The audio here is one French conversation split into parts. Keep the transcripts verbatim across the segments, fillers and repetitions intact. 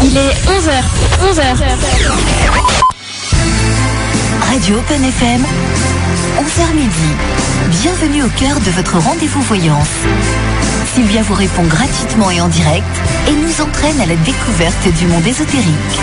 Il est onze heures. onze heures. Radio Open F M, onze heures midi. Bienvenue au cœur de votre rendez-vous voyance. Sylvia vous répond gratuitement et en direct et nous entraîne à la découverte du monde ésotérique.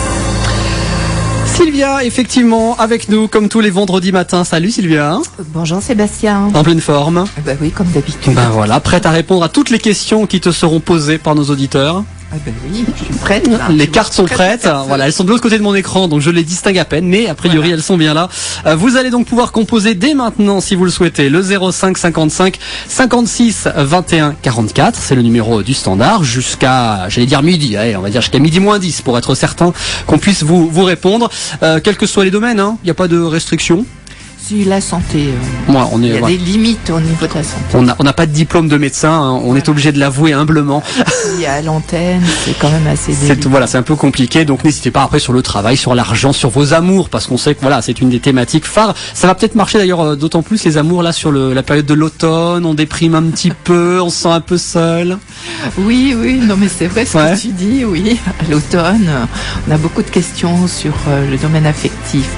Sylvia, effectivement, avec nous comme tous les vendredis matins. Salut Sylvia. Bonjour Sébastien. En pleine forme. Bah oui, comme d'habitude. Ben voilà, prête à répondre à toutes les questions qui te seront posées par nos auditeurs. Ah ben oui, je suis prête. Là. Les cartes sont prêtes. Voilà, elles sont de l'autre côté de mon écran, donc je les distingue à peine, mais a priori voilà. Elles sont bien là. Euh, vous allez donc pouvoir composer dès maintenant, si vous le souhaitez, le zéro cinq cinquante-cinq cinquante-six vingt et un quarante-quatre. C'est le numéro du standard jusqu'à, j'allais dire midi. Allez, on va dire jusqu'à midi moins dix pour être certain qu'on puisse vous vous répondre, euh, quels que soient les domaines. Hein, il n'y a pas de restriction. Si la santé, euh, ouais, on est, il y a ouais. des limites au niveau de la santé. On n'a on n'a pas de diplôme de médecin, hein, on ouais. est obligé de l'avouer humblement. Si à l'antenne, c'est quand même assez c'est, voilà, c'est un peu compliqué, donc n'hésitez pas après sur le travail, sur l'argent, sur vos amours, parce qu'on sait que voilà, c'est une des thématiques phares. Ça va peut-être marcher d'ailleurs euh, d'autant plus les amours là sur le, la période de l'automne, on déprime un petit peu, on se sent un peu seul. Oui, oui, non mais c'est vrai ce ouais. que tu dis, oui. À l'automne, on a beaucoup de questions sur euh, le domaine affectif.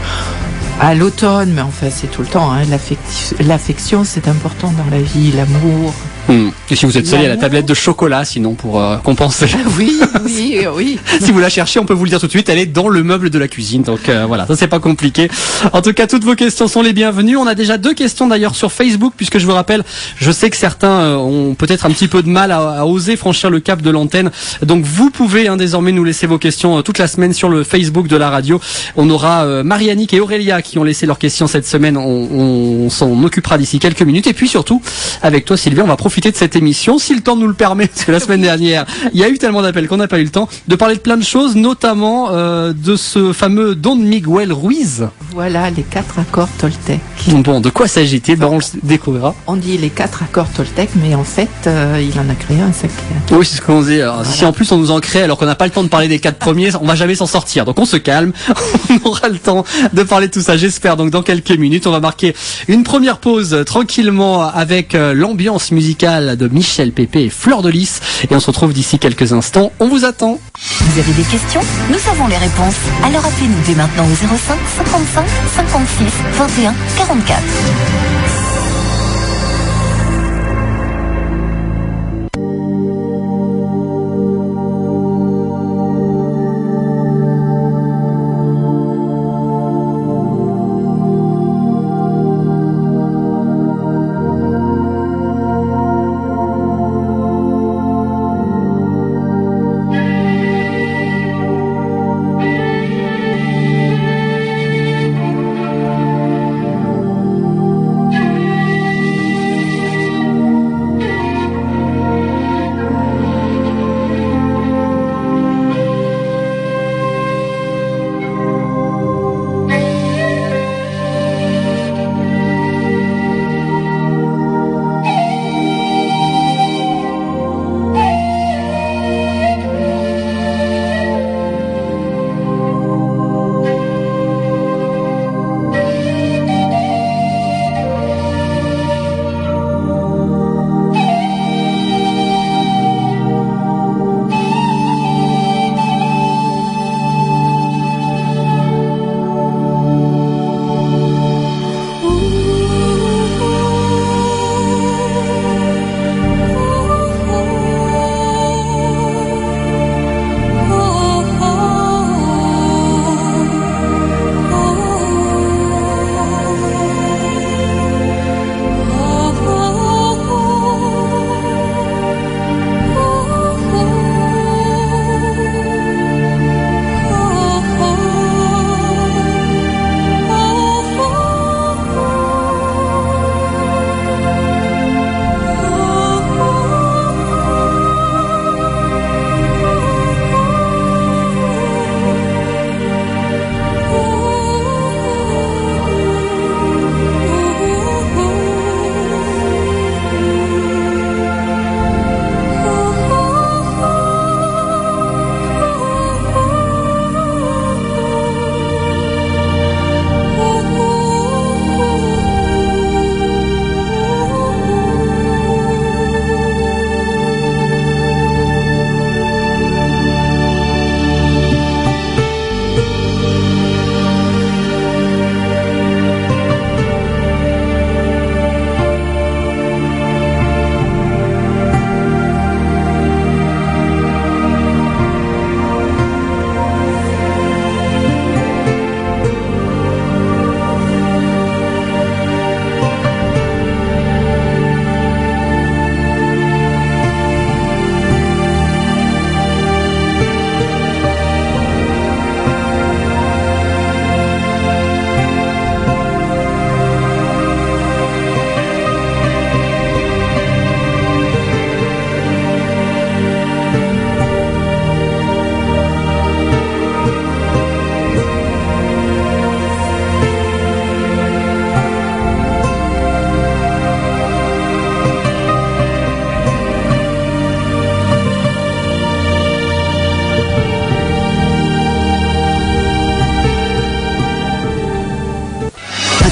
À l'automne, mais enfin c'est tout le temps, hein, l'affection c'est important dans la vie, l'amour. Hum. Et si vous êtes seul, il y a la tablette de chocolat sinon pour euh, compenser. Oui, oui, oui. Si vous la cherchez, on peut vous le dire tout de suite, elle est dans le meuble de la cuisine. Donc euh, voilà, ça c'est pas compliqué. En tout cas, toutes vos questions sont les bienvenues. On a déjà deux questions d'ailleurs sur Facebook, puisque je vous rappelle, je sais que certains euh, ont peut-être un petit peu de mal à, à oser franchir le cap de l'antenne. Donc vous pouvez hein, désormais nous laisser vos questions euh, toute la semaine sur le Facebook de la radio. On aura euh, Marianique et Aurélia qui ont laissé leurs questions cette semaine. On, on s'en occupera d'ici quelques minutes. Et puis surtout, avec toi Sylvia, on va profiter de cette émission, si le temps nous le permet, parce que la semaine dernière, il y a eu tellement d'appels qu'on n'a pas eu le temps de parler de plein de choses, notamment euh, de ce fameux Don Miguel Ruiz. Voilà, les quatre accords Toltec. Bon, de quoi s'agit-il? Ben, on le découvrira. On dit les quatre accords Toltec, mais en fait, euh, il en a créé un cinquième. Oui, c'est ce qu'on dit. Alors, voilà. Si en plus on nous en crée alors qu'on n'a pas le temps de parler des quatre premiers, on va jamais s'en sortir. Donc on se calme, on aura le temps de parler de tout ça, j'espère. Donc dans quelques minutes, on va marquer une première pause tranquillement avec euh, l'ambiance musicale de Michel Pépé et Fleur de Lys. Et on se retrouve d'ici quelques instants. On vous attend. Vous avez des questions? Nous avons les réponses. Alors appelez-nous dès maintenant au zéro cinq cinquante-cinq cinquante-six vingt et un quarante-quatre.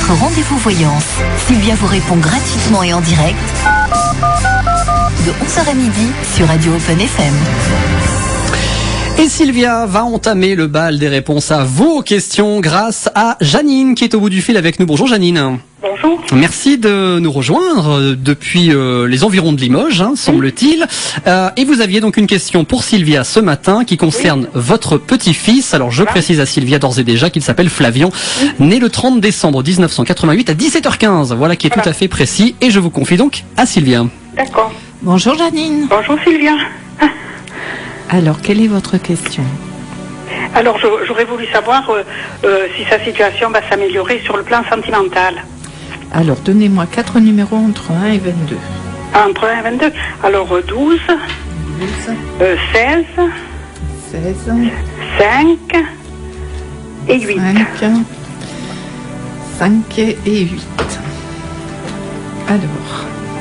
votre rendez-vous voyance. Sylvia vous répond gratuitement et en direct de onze heures à midi sur Radio Open F M. Et Sylvia va entamer le bal des réponses à vos questions grâce à Janine qui est au bout du fil avec nous. Bonjour Janine. Bonjour. Merci de nous rejoindre depuis euh, les environs de Limoges, hein, semble-t-il. Euh, et vous aviez donc une question pour Sylvia ce matin qui concerne oui. votre petit-fils. Alors je voilà. précise à Sylvia d'ores et déjà qu'il s'appelle Flavian, oui. né le trente décembre dix-neuf cent quatre-vingt-huit à dix-sept heures quinze. Voilà qui est voilà. tout à fait précis. Et je vous confie donc à Sylvia. D'accord. Bonjour Janine. Bonjour Sylvia. Alors, quelle est votre question ? Alors, j'aurais voulu savoir euh, euh, si sa situation va s'améliorer sur le plan sentimental. Alors, donnez-moi quatre numéros entre un et vingt-deux. Entre un et vingt-deux. Alors, douze, douze. Euh, seize, seize, cinq et huit. cinq, cinq et huit. Alors...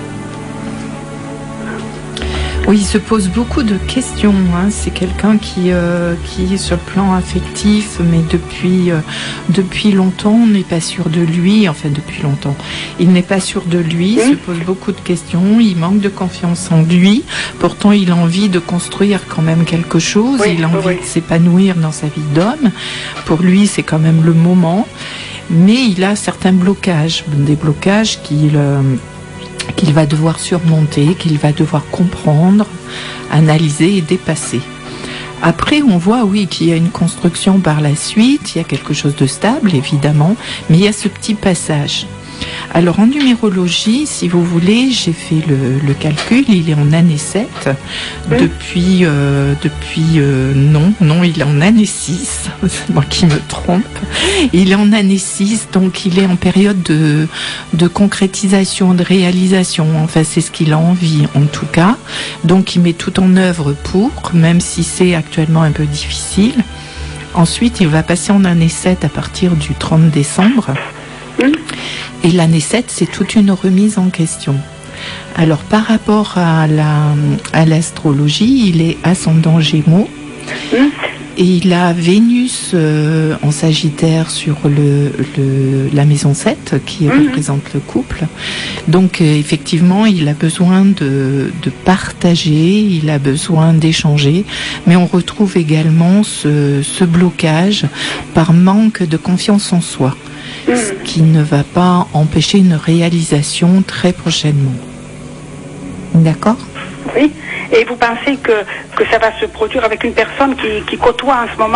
Oui, il se pose beaucoup de questions. Hein. C'est quelqu'un qui, euh, qui est sur le plan affectif, mais depuis, euh, depuis longtemps, on n'est pas sûr de lui. Enfin, depuis longtemps, il n'est pas sûr de lui. Il mmh. se pose beaucoup de questions. Il manque de confiance en lui. Pourtant, il a envie de construire quand même quelque chose. Oui, il a envie oui. de s'épanouir dans sa vie d'homme. Pour lui, c'est quand même le moment. Mais il a certains blocages, des blocages qu'il... Euh, qu'il va devoir surmonter, qu'il va devoir comprendre, analyser et dépasser. Après, on voit, oui, qu'il y a une construction par la suite, il y a quelque chose de stable, évidemment, mais il y a ce petit passage. Alors, en numérologie, si vous voulez, j'ai fait le, le calcul, il est en année sept, oui. depuis, euh, depuis euh, non, non, il est en année six, c'est moi qui me trompe, il est en année six, donc il est en période de, de concrétisation, de réalisation, enfin c'est ce qu'il a envie en tout cas, donc il met tout en œuvre pour, même si c'est actuellement un peu difficile. Ensuite, il va passer en année sept à partir du trente décembre. Mmh. Et l'année sept, c'est toute une remise en question. Alors, par rapport à, la, à l'astrologie, il est ascendant Gémeaux. Mmh. Et il a Vénus euh, en Sagittaire sur le, le, la maison sept, qui mmh. représente le couple. Donc, euh, effectivement, il a besoin de, de partager, il a besoin d'échanger. Mais on retrouve également ce, ce blocage par manque de confiance en soi. Ce qui ne va pas empêcher une réalisation très prochainement. D'accord ? Oui. Et vous pensez que, que ça va se produire avec une personne qui, qui côtoie en ce moment ?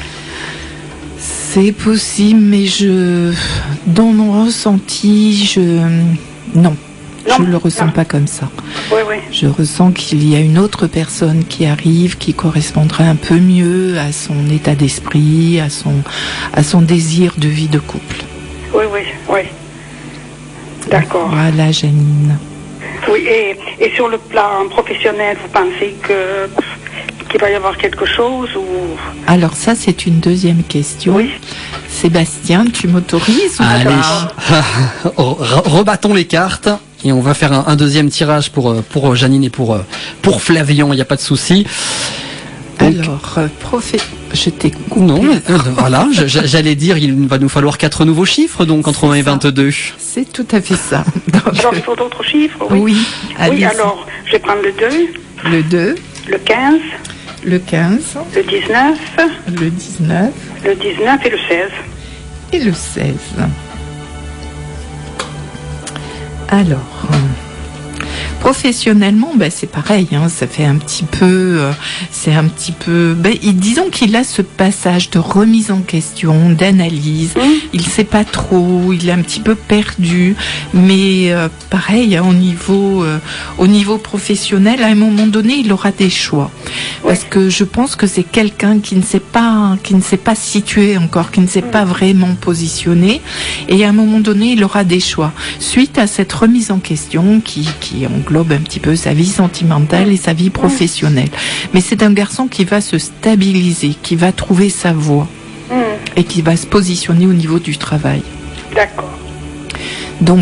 C'est possible, mais je, dans mon ressenti, je... Non. Non, je ne le ressens non. pas comme ça. Oui, oui. Je ressens qu'il y a une autre personne qui arrive, qui correspondrait un peu mieux à son état d'esprit, à son, à son désir de vie de couple. Oui, oui, oui. D'accord. Voilà, Janine. Oui, et, et sur le plan professionnel, vous pensez que, qu'il va y avoir quelque chose ou... Alors ça, c'est une deuxième question. Oui. Sébastien, tu m'autorises ou Allez, rebattons les cartes. Et on va faire un, un deuxième tirage pour, pour Janine et pour, pour Flavian, il n'y a pas de souci. Donc, alors, euh, profé... je t'ai coupé. Non, euh, voilà, je, j'allais dire, il va nous falloir quatre nouveaux chiffres, donc entre un et vingt-deux. C'est tout à fait ça. Donc, genre, il faut d'autres chiffres, oui. Oui, oui, alors, je vais prendre le deux. Le deux. Le quinze. Le quinze. Le dix-neuf. Le dix-neuf. Le dix-neuf et le seize. Et le seize. Alors, professionnellement, ben c'est pareil, hein, ça fait un petit peu, euh, c'est un petit peu, ben, disons qu'il a ce passage de remise en question, d'analyse. Mmh. Il sait pas trop, il est un petit peu perdu, mais euh, pareil, hein, au niveau, euh, au niveau professionnel, à un moment donné, il aura des choix, ouais. Parce que je pense que c'est quelqu'un qui ne sait pas, qui ne s'est pas situé encore, qui ne s'est mmh. pas vraiment positionné, et à un moment donné, il aura des choix suite à cette remise en question qui, qui englobe un petit peu sa vie sentimentale et sa vie professionnelle. Mais c'est un garçon qui va se stabiliser, qui va trouver sa voie mmh. et qui va se positionner au niveau du travail. D'accord. Donc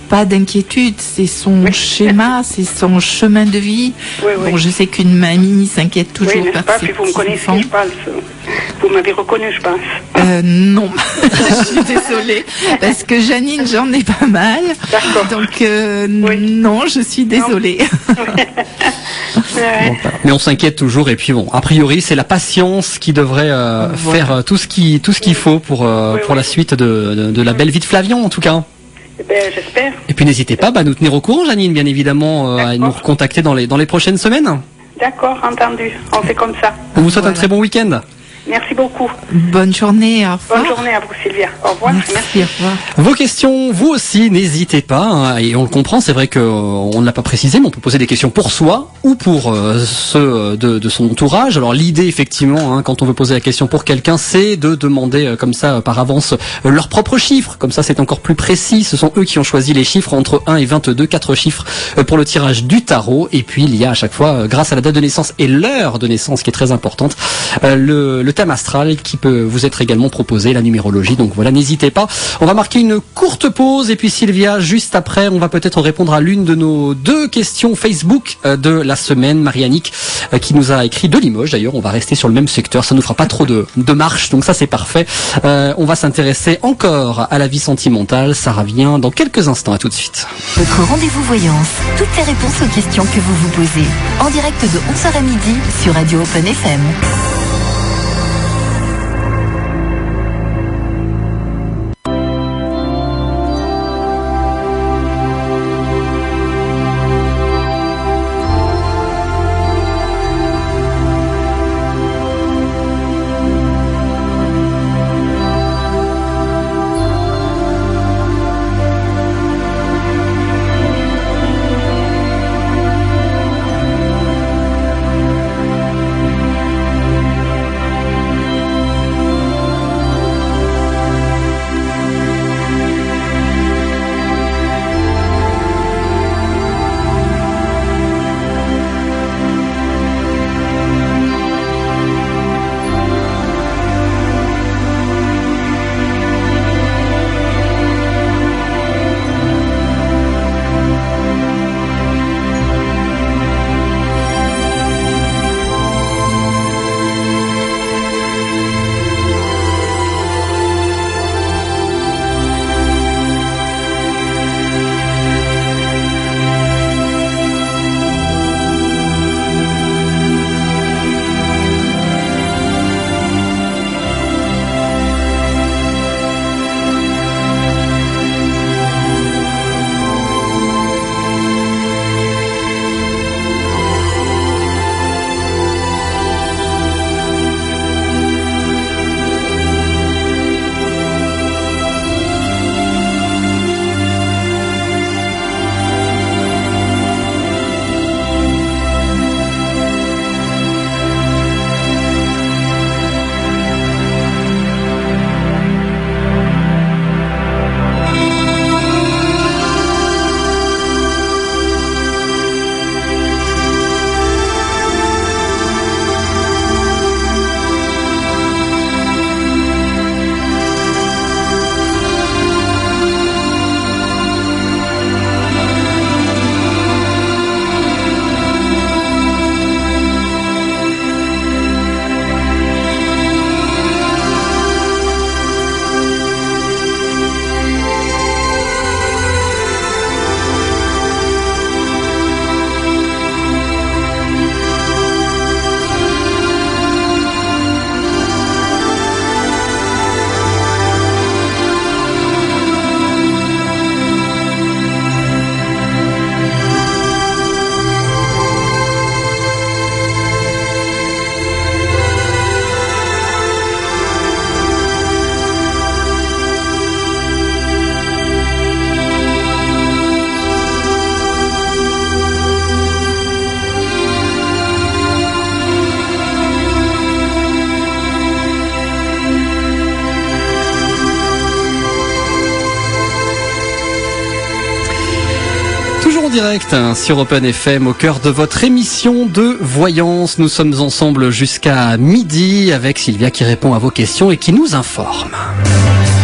pas d'inquiétude, c'est son Oui. schéma, c'est son chemin de vie. Oui, oui. Bon, je sais qu'une mamie s'inquiète toujours Oui, n'est-ce par pas? ses Puis vous me connaissez, petits-enfants. je pense. Vous m'avez reconnu, je pense. Euh, non, je suis désolée, parce que Janine, j'en ai pas mal. D'accord. Donc, euh, Oui. non, je suis désolée. Ouais. Mais on s'inquiète toujours et puis bon, a priori c'est la patience qui devrait euh, Voilà. faire euh, tout ce qui tout ce qu'il faut pour euh, Oui, pour oui. la suite de, de, de la belle vie de Flavian en tout cas. Eh ben, j'espère. Et puis n'hésitez pas bah, à nous tenir au courant, Janine, bien évidemment, euh, à D'accord. nous recontacter dans les dans les prochaines semaines. D'accord, entendu. On fait comme ça. On vous souhaite Voilà. un très bon week-end. Merci beaucoup. Bonne journée, au revoir. Bonne journée à vous, Sylvia. Au revoir. Merci, au revoir. Vos questions, vous aussi, n'hésitez pas. Hein, et on le comprend, c'est vrai que euh, on ne l'a pas précisé, mais on peut poser des questions pour soi ou pour euh, ceux de, de son entourage. Alors l'idée, effectivement, hein, quand on veut poser la question pour quelqu'un, c'est de demander euh, comme ça, euh, par avance, euh, leurs propres chiffres. Comme ça, c'est encore plus précis. Ce sont eux qui ont choisi les chiffres entre un et vingt-deux, quatre chiffres euh, pour le tirage du tarot. Et puis, il y a à chaque fois, euh, grâce à la date de naissance et l'heure de naissance qui est très importante, euh, le, le thème astral qui peut vous être également proposé, la numérologie. Donc voilà, n'hésitez pas. On va marquer une courte pause et puis Sylvia, juste après, on va peut-être répondre à l'une de nos deux questions Facebook euh, de la semaine. Marianique euh, qui nous a écrit de Limoges. D'ailleurs, on va rester sur le même secteur. Ça nous fera pas trop de, de marche, donc ça c'est parfait. Euh, on va s'intéresser encore à la vie sentimentale. Ça revient dans quelques instants. À tout de suite. Votre rendez-vous voyance. Toutes les réponses aux questions que vous vous posez. En direct de onze heures à midi sur Radio Open F M. direct hein, sur Open F M au cœur de votre émission de voyance. Nous sommes ensemble jusqu'à midi avec Sylvia qui répond à vos questions et qui nous informe.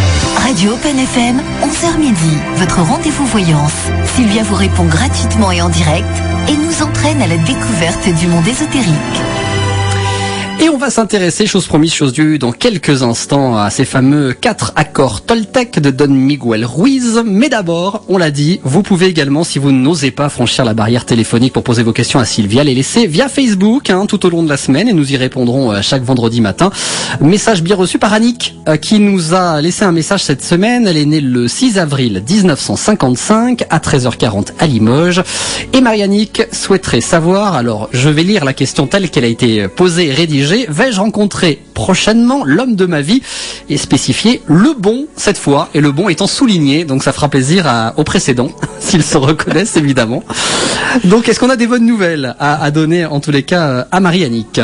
Radio Open F M, onze heures midi, votre rendez-vous voyance. Sylvia vous répond gratuitement et en direct et nous entraîne à la découverte du monde ésotérique. Et on va s'intéresser, chose promise, chose due, dans quelques instants à ces fameux quatre accords Toltec de Don Miguel Ruiz. Mais d'abord, on l'a dit, vous pouvez également, si vous n'osez pas franchir la barrière téléphonique pour poser vos questions à Sylvia, les laisser via Facebook hein, tout au long de la semaine et nous y répondrons euh, chaque vendredi matin. Message bien reçu par Annick euh, qui nous a laissé un message cette semaine. Elle est née le six avril dix-neuf cent cinquante-cinq à treize heures quarante à Limoges. Et Marie-Annick souhaiterait savoir, alors je vais lire la question telle qu'elle a été posée et rédigée. Vais-je rencontrer prochainement l'homme de ma vie et spécifier le bon cette fois, et le bon étant souligné, donc ça fera plaisir à, aux précédents, s'ils se reconnaissent évidemment. Donc est-ce qu'on a des bonnes nouvelles à, à donner en tous les cas à Marie-Annick?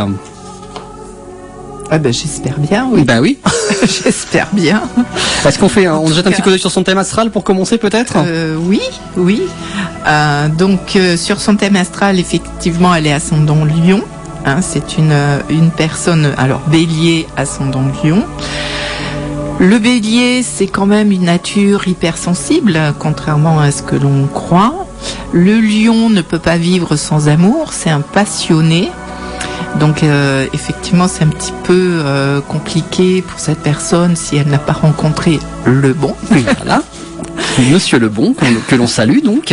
Ah ben j'espère bien, oui. Bah oui. J'espère bien. Est-ce qu'on fait, on jette un petit coup d'œil sur son thème astral pour commencer peut-être? euh, Oui, oui. Euh, donc euh, sur son thème astral, effectivement, elle est ascendant Lion. Hein, c'est une, une personne, alors Bélier, ascendant Lion. Le Bélier, c'est quand même une nature hypersensible, contrairement à ce que l'on croit. Le Lion ne peut pas vivre sans amour, c'est un passionné. Donc euh, effectivement, c'est un petit peu euh, compliqué pour cette personne si elle n'a pas rencontré le bon. Voilà, Monsieur le bon, que l'on salue donc.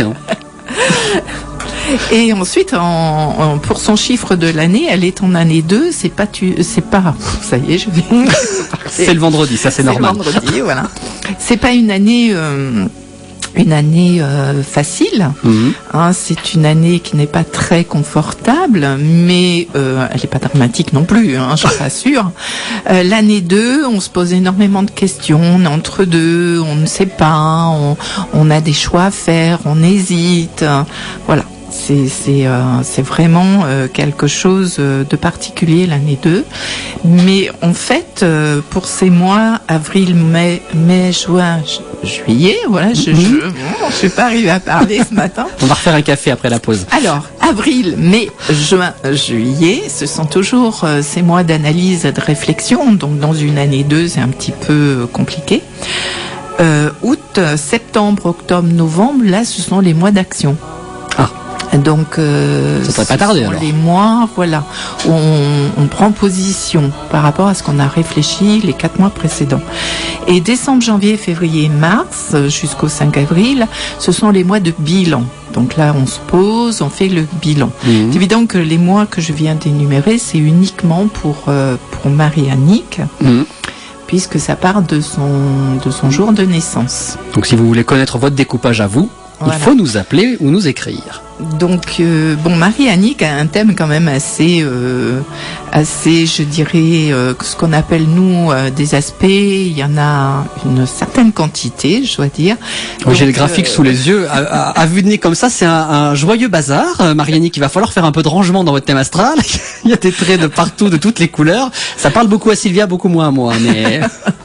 Et ensuite, en, en, pour son chiffre de l'année, elle est en année deux. C'est pas, tu, c'est pas. Ça y est, je vais. C'est le vendredi, ça c'est, c'est normal. C'est le vendredi, voilà. C'est pas une année, euh, une année euh, facile. Mmh. Hein, c'est une année qui n'est pas très confortable, mais euh, elle n'est pas dramatique non plus. Hein, je rassure. Euh, l'année deux, on se pose énormément de questions. On est entre deux, on ne sait pas. On, on a des choix à faire, on hésite. Voilà. C'est, c'est, euh, c'est vraiment euh, quelque chose de particulier l'année deux. Mais en fait, euh, pour ces mois, avril, mai, mai, juin, ju- juillet, voilà, je ne je, je suis pas arrivée à parler ce matin. On va refaire un café après la pause. Alors, avril, mai, juin, juillet, ce sont toujours euh, ces mois d'analyse et de réflexion. Donc dans une année deux, c'est un petit peu compliqué. Euh, août, septembre, octobre, novembre, là, ce sont les mois d'action. Ah. Donc, euh, ça serait pas tardé alors. Les mois, voilà, où on, on prend position par rapport à ce qu'on a réfléchi les quatre mois précédents. Et décembre, janvier, février, mars, jusqu'au cinq avril, ce sont les mois de bilan. Donc là, on se pose, on fait le bilan. Mmh. C'est évident que les mois que je viens d'énumérer, c'est uniquement pour euh, pour Marie-Annick. Mmh. Puisque ça part de son de son jour de naissance. Donc, si vous voulez connaître votre découpage à vous, voilà. Il faut nous appeler ou nous écrire. Donc, euh, bon, Marie-Annick a un thème quand même assez, euh, assez, je dirais, euh, ce qu'on appelle, nous, euh, des aspects. Il y en a une certaine quantité, je dois dire. Oui, j'ai le graphique euh, sous les yeux. À, à, à vue de nez comme ça, c'est un, un joyeux bazar. Euh, Marie-Annick, il va falloir faire un peu de rangement dans votre thème astral. Il y a des traits de partout, de toutes les couleurs. Ça parle beaucoup à Sylvia, beaucoup moins à moi, mais...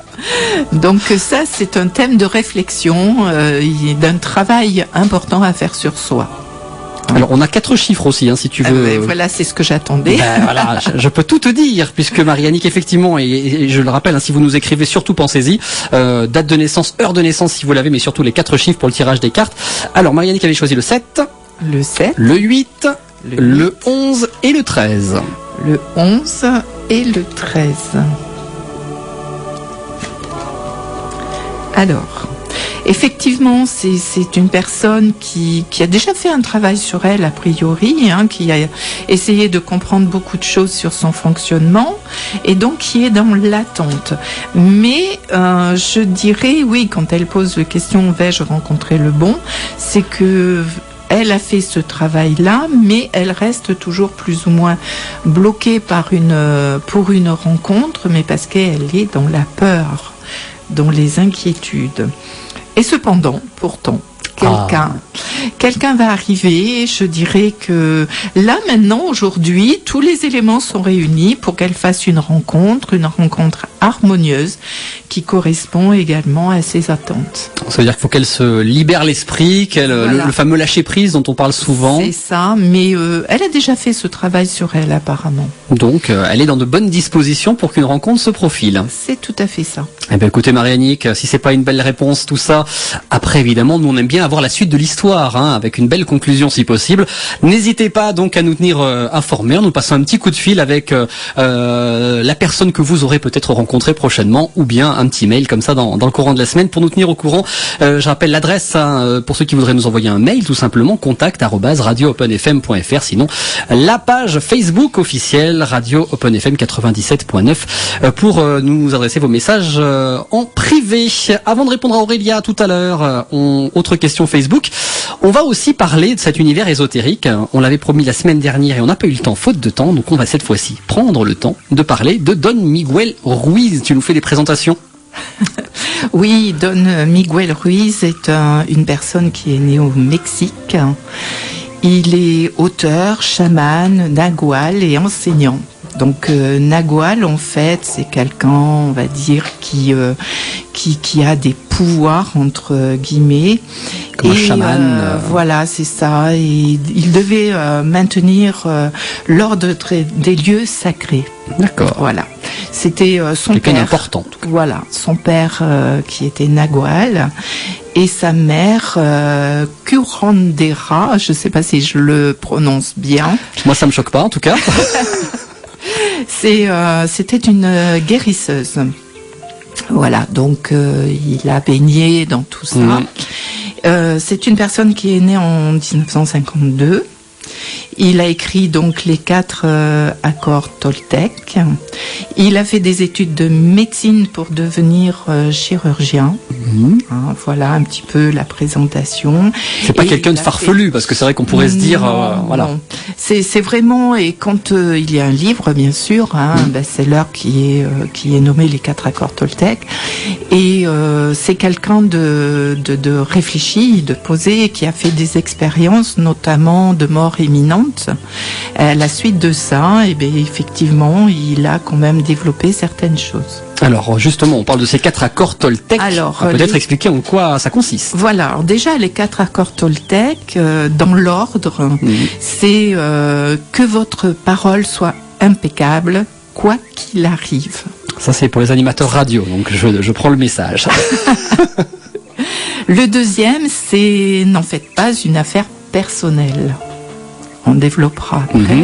Donc ça, c'est un thème de réflexion, euh, d'un travail important à faire sur soi. Alors on a quatre chiffres aussi, hein, si tu veux. Euh, voilà, c'est ce que j'attendais. Ben, voilà, je, je peux tout te dire, puisque Marie-Annick, effectivement, et, et je le rappelle, hein, si vous nous écrivez, surtout pensez-y, euh, date de naissance, heure de naissance si vous l'avez, mais surtout les quatre chiffres pour le tirage des cartes. Alors Marie-Annick avait choisi le sept, le sept, le huit, le, huit, le onze et le treize. Le onze et le treize. Alors, effectivement, c'est, c'est une personne qui, qui a déjà fait un travail sur elle, a priori, hein, qui a essayé de comprendre beaucoup de choses sur son fonctionnement, et donc qui est dans l'attente. Mais euh, je dirais, oui, quand elle pose la question « vais-je rencontrer le bon ?», c'est que... Elle a fait ce travail-là, mais elle reste toujours plus ou moins bloquée par une, pour une rencontre, mais parce qu'elle est dans la peur, dans les inquiétudes. Et cependant, pourtant, quelqu'un, ah. quelqu'un va arriver. Je dirais que là, maintenant, aujourd'hui, tous les éléments sont réunis pour qu'elle fasse une rencontre, une rencontre harmonieuse qui correspond également à ses attentes. Ça veut dire qu'il faut qu'elle se libère l'esprit, qu'elle voilà. le, le fameux lâcher prise dont on parle souvent. C'est ça, mais euh, elle a déjà fait ce travail sur elle apparemment. Donc euh, elle est dans de bonnes dispositions pour qu'une rencontre se profile. C'est tout à fait ça. Eh bien écoutez Marie-Annick, si c'est pas une belle réponse tout ça, après évidemment nous on aime bien avoir la suite de l'histoire, hein, avec une belle conclusion si possible. N'hésitez pas donc à nous tenir euh, informés, nous passons un petit coup de fil avec euh, euh, la personne que vous aurez peut-être rencontrée prochainement, ou bien un petit mail comme ça dans, dans le courant de la semaine pour nous tenir au courant. Euh, je rappelle l'adresse hein, pour ceux qui voudraient nous envoyer un mail, tout simplement contact arobase radio open f m point f r. Sinon la page Facebook officielle Radio Open F M quatre-vingt-dix-sept point neuf euh, pour euh, nous adresser vos messages euh, en privé. Avant de répondre à Aurélia tout à l'heure, euh, on, autre question Facebook. On va aussi parler de cet univers ésotérique. On l'avait promis la semaine dernière et on n'a pas eu le temps, faute de temps. Donc on va cette fois-ci prendre le temps de parler de Don Miguel Ruiz. Tu nous fais des présentations? Oui, Don Miguel Ruiz est un, une personne qui est née au Mexique. Il est auteur, chaman, nagual et enseignant. Donc euh, nagual, en fait, c'est quelqu'un, on va dire, qui euh, qui qui a des pouvoirs entre guillemets. Comme et, un chaman. Euh, voilà, c'est ça. Et il devait euh, maintenir euh, l'ordre des lieux sacrés. D'accord. Voilà. C'était euh, son quelqu'un père. Important. Voilà, son père euh, qui était nagual. Et sa mère, euh, Curandera, je ne sais pas si je le prononce bien. Moi, ça me choque pas, en tout cas. C'est, euh, c'était une euh, guérisseuse. Voilà, donc euh, il a baigné dans tout ça. Mmh. Euh, c'est une personne qui est née en dix-neuf cent cinquante-deux. Il a écrit donc les quatre euh, accords toltèques. Il a fait des études de médecine pour devenir euh, chirurgien. Mmh. Hein, voilà un petit peu la présentation. C'est pas et quelqu'un de farfelu fait... parce que c'est vrai qu'on pourrait non, se dire euh, voilà. Non. C'est c'est vraiment et quand euh, il y a un livre bien sûr, hein, mmh. best-seller qui est euh, qui est nommé les quatre accords toltèques et euh, c'est quelqu'un de, de de réfléchi, de posé, qui a fait des expériences notamment de mort imminente. À la suite de ça, et eh bien effectivement, il a quand même développé certaines choses. Alors justement, on parle de ces quatre accords toltèques. Alors peut-être les... expliquer en quoi ça consiste. Voilà. Alors déjà, les quatre accords toltèques, euh, dans l'ordre, mmh. c'est euh, que votre parole soit impeccable, quoi qu'il arrive. Ça, c'est pour les animateurs radio, donc je, je prends le message. Le deuxième, c'est n'en faites pas une affaire personnelle. On développera après. Mmh.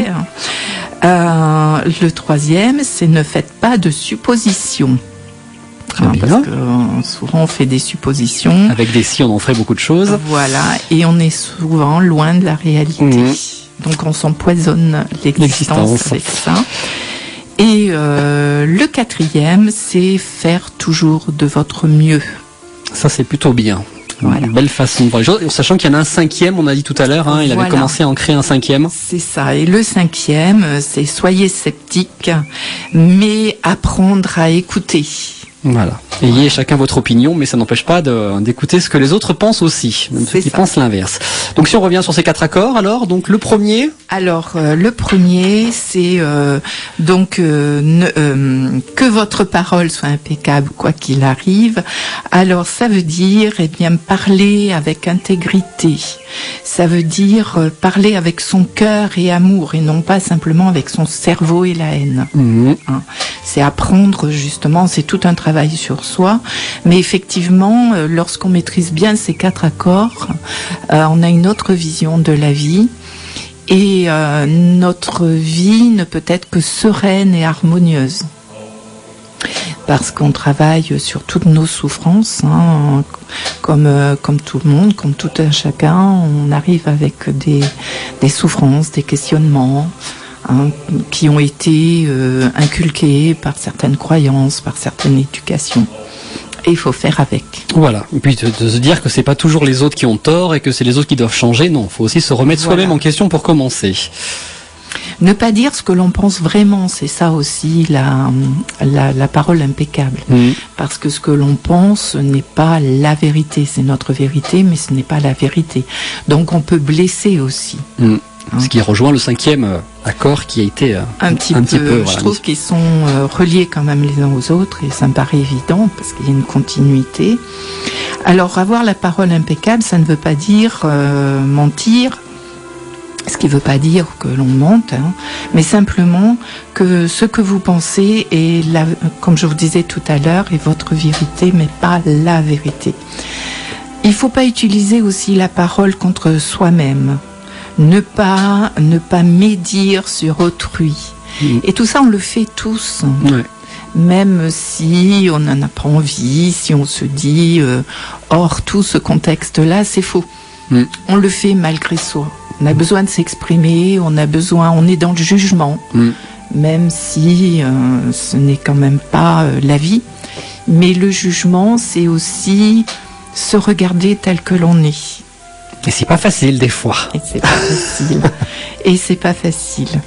Euh, le troisième, c'est ne faites pas de suppositions. Hein, parce que euh, souvent on fait des suppositions. Avec des si, on en ferait beaucoup de choses. Voilà, et on est souvent loin de la réalité. Mmh. Donc on s'empoisonne l'existence, l'existence avec ça. Et euh, le quatrième, c'est faire toujours de votre mieux. Ça, c'est plutôt bien. Voilà. Une belle façon de voir les choses. Sachant qu'il y en a un cinquième, on a dit tout à l'heure, hein, il voilà. avait commencé à en créer un cinquième. C'est ça. Et le cinquième, c'est soyez sceptiques, mais apprendre à écouter. Voilà. Ayez chacun votre opinion, mais ça n'empêche pas de, d'écouter ce que les autres pensent aussi, même ceux qui pensent l'inverse. Donc si on revient sur ces quatre accords, alors, donc le premier. Alors euh, le premier, c'est euh, donc euh, ne, euh, que votre parole soit impeccable, quoi qu'il arrive. Alors ça veut dire, eh bien, parler avec intégrité. Ça veut dire euh, parler avec son cœur et amour, et non pas simplement avec son cerveau et la haine. Mmh. Hein. C'est apprendre justement, c'est tout un travail sur soi, mais effectivement, euh, lorsqu'on maîtrise bien ces quatre accords, euh, on a une autre vision de la vie, et euh, notre vie ne peut être que sereine et harmonieuse. Parce qu'on travaille sur toutes nos souffrances, hein, comme euh, comme tout le monde, comme tout un chacun, on arrive avec des des souffrances, des questionnements. Hein, qui ont été euh, inculqués par certaines croyances, par certaines éducations. Et il faut faire avec. Voilà. Et puis de, de se dire que c'est pas toujours les autres qui ont tort et que c'est les autres qui doivent changer. Non, il faut aussi se remettre voilà. soi-même en question pour commencer. Ne pas dire ce que l'on pense vraiment, c'est ça aussi la, la, la parole impeccable. Mmh. Parce que ce que l'on pense n'est pas la vérité, c'est notre vérité, mais ce n'est pas la vérité. Donc on peut blesser aussi. Mmh. Ce qui rejoint le cinquième accord qui a été euh, un petit un peu. Petit peu je voilà, trouve mis... qu'ils sont euh, reliés quand même les uns aux autres et ça me paraît évident parce qu'il y a une continuité. Alors avoir la parole impeccable, ça ne veut pas dire euh, mentir. Ce qui ne veut pas dire que l'on mente, hein, mais simplement que ce que vous pensez est, la, comme je vous disais tout à l'heure, est votre vérité, mais pas la vérité. Il ne faut pas utiliser aussi la parole contre soi-même. Ne pas, ne pas médire sur autrui. Mmh. Et tout ça, on le fait tous. Ouais. Même si on n'en a pas envie, si on se dit euh, hors tout ce contexte-là, c'est faux. Mmh. On le fait malgré soi. On a besoin de s'exprimer, on a besoin, on est dans le jugement, mmh. même si euh, ce n'est quand même pas euh, la vie. Mais le jugement, c'est aussi se regarder tel que l'on est. Et c'est pas facile des fois. Et c'est pas facile. Et c'est pas facile.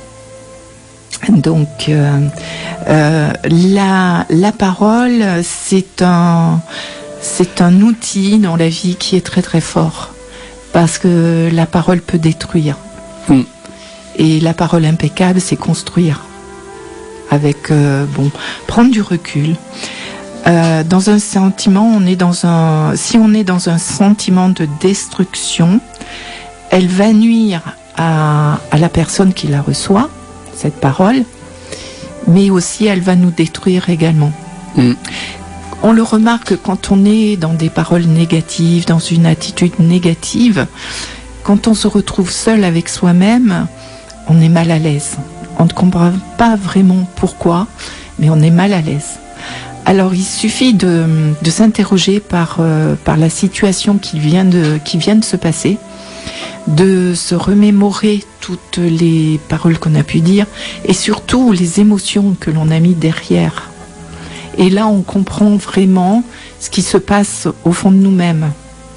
Donc euh, euh, la la parole, c'est un c'est un outil dans la vie qui est très très fort. Parce que la parole peut détruire. Mm. Et la parole impeccable, c'est construire. Avec, euh, bon, prendre du recul. Euh, dans un sentiment, on est dans un... Si on est dans un sentiment de destruction, elle va nuire à, à la personne qui la reçoit, cette parole, mais aussi elle va nous détruire également. Mm. On le remarque quand on est dans des paroles négatives, dans une attitude négative, quand on se retrouve seul avec soi-même, on est mal à l'aise. On ne comprend pas vraiment pourquoi, mais on est mal à l'aise. Alors il suffit de, de s'interroger par, euh, par la situation qui vient, de, qui vient de se passer, de se remémorer toutes les paroles qu'on a pu dire et surtout les émotions que l'on a mis derrière. Et là, on comprend vraiment ce qui se passe au fond de nous-mêmes.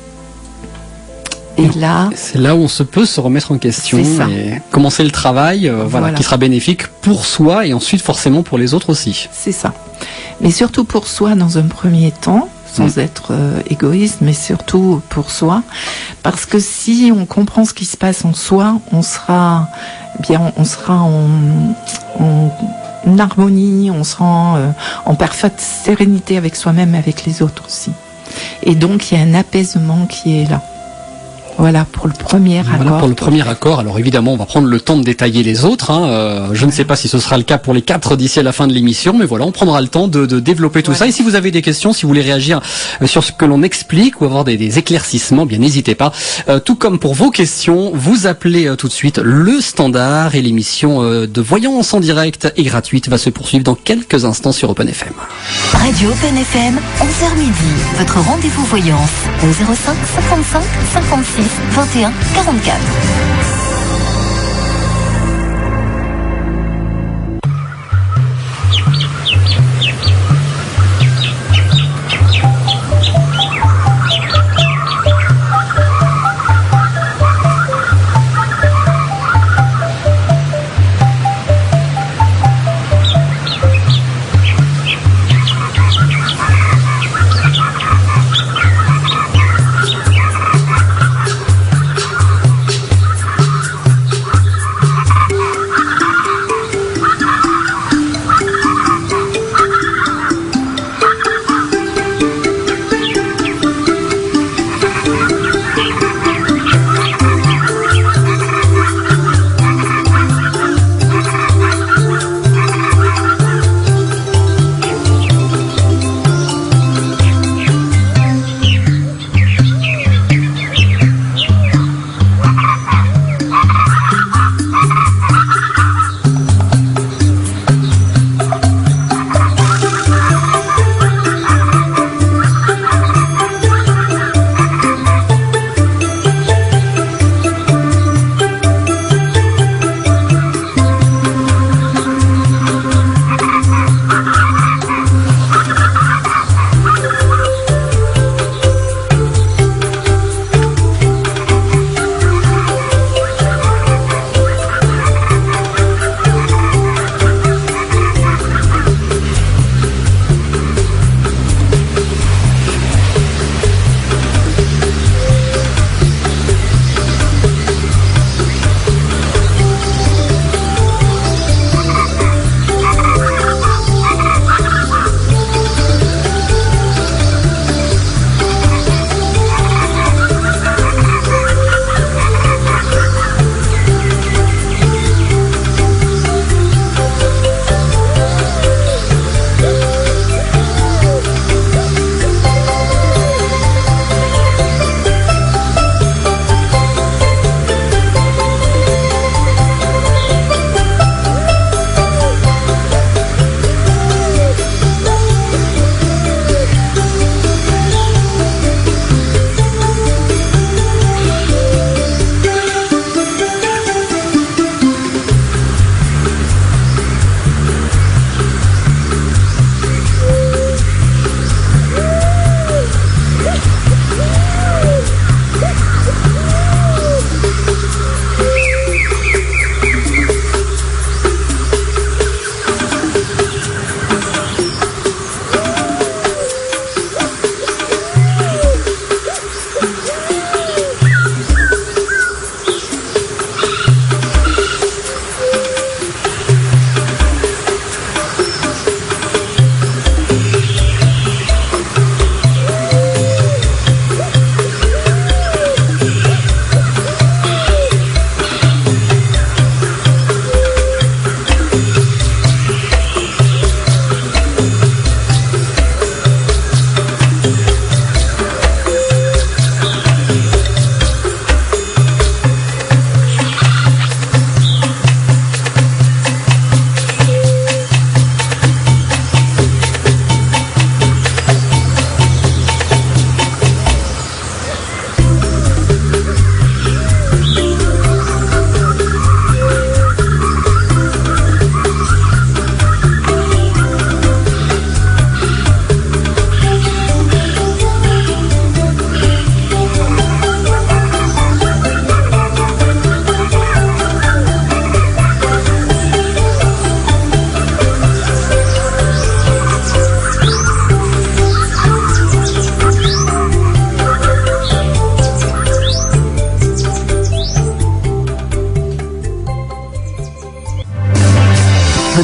Et là... C'est là où on se peut se remettre en question et commencer le travail euh, voilà, voilà. qui sera bénéfique pour soi et ensuite forcément pour les autres aussi. C'est ça. Mais surtout pour soi dans un premier temps, sans mmh. être euh, égoïste, mais surtout pour soi. Parce que si on comprend ce qui se passe en soi, on sera, bien, on sera en... en en harmonie, on se rend euh, en parfaite sérénité avec soi-même et avec les autres aussi. Et donc, il y a un apaisement qui est là. Voilà pour le premier accord. Voilà pour le premier accord. Alors évidemment, on va prendre le temps de détailler les autres. Hein. Euh, je ne sais pas si ce sera le cas pour les quatre d'ici à la fin de l'émission, mais voilà, on prendra le temps de, de développer tout ouais. ça. Et si vous avez des questions, si vous voulez réagir sur ce que l'on explique ou avoir des, des éclaircissements, bien n'hésitez pas. Euh, tout comme pour vos questions, vous appelez euh, tout de suite le standard et l'émission euh, de Voyance en direct et gratuite va se poursuivre dans quelques instants sur Open F M. Radio Open F M, onze heures midi. Votre rendez-vous voyance au zéro cinq cinquante-cinq cinquante-six vingt et un quarante-quatre.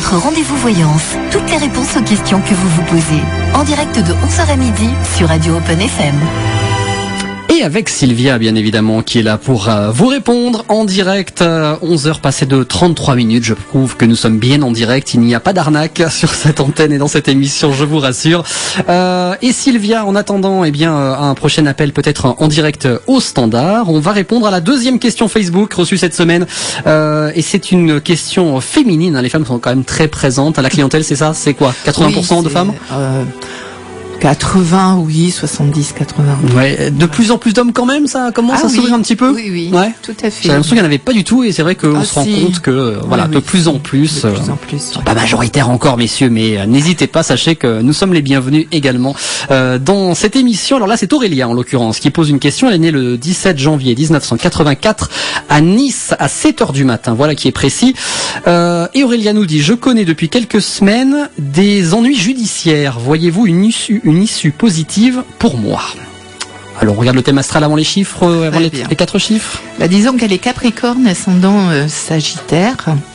votre rendez-vous voyance. Toutes les réponses aux questions que vous vous posez. En direct de onze heures à midi sur Radio Open F M. Et avec Sylvia, bien évidemment, qui est là pour euh, vous répondre en direct. Euh, onze heures passées de trente-trois minutes. Je prouve que nous sommes bien en direct. Il n'y a pas d'arnaque sur cette antenne et dans cette émission, je vous rassure. Euh, et Sylvia, en attendant, eh bien, euh, un prochain appel peut-être en direct au standard. On va répondre à la deuxième question Facebook reçue cette semaine. Euh, et c'est une question féminine. Hein. Les femmes sont quand même très présentes à la clientèle, c'est ça? C'est quoi? quatre-vingts pour cent oui, de femmes euh... quatre-vingts, oui, soixante-dix, quatre-vingts. Ouais, de plus en plus d'hommes quand même, ça commence ah, à s'ouvrir oui. un petit peu. Oui, oui, ouais. tout à fait. J'ai l'impression qu'il n'y en avait pas du tout et c'est vrai qu'on ah, se rend si. compte que, euh, voilà, oui, de oui, plus si. en plus, de plus euh, en plus, sont ouais. pas majoritaires encore, messieurs, mais euh, n'hésitez pas, sachez que nous sommes les bienvenus également euh, dans cette émission. Alors là, c'est Aurélia en l'occurrence qui pose une question. Elle est née le dix-sept janvier mille neuf cent quatre-vingt-quatre à Nice à sept heures du matin. Voilà qui est précis. Euh, et Aurélia nous dit: je connais depuis quelques semaines des ennuis judiciaires. Voyez-vous une issue, une issue positive pour moi? Alors on regarde le thème astral avant les chiffres, euh, avant les, les quatre chiffres. Bah, disons qu'elle est Capricorne, ascendant euh, Sagittaire.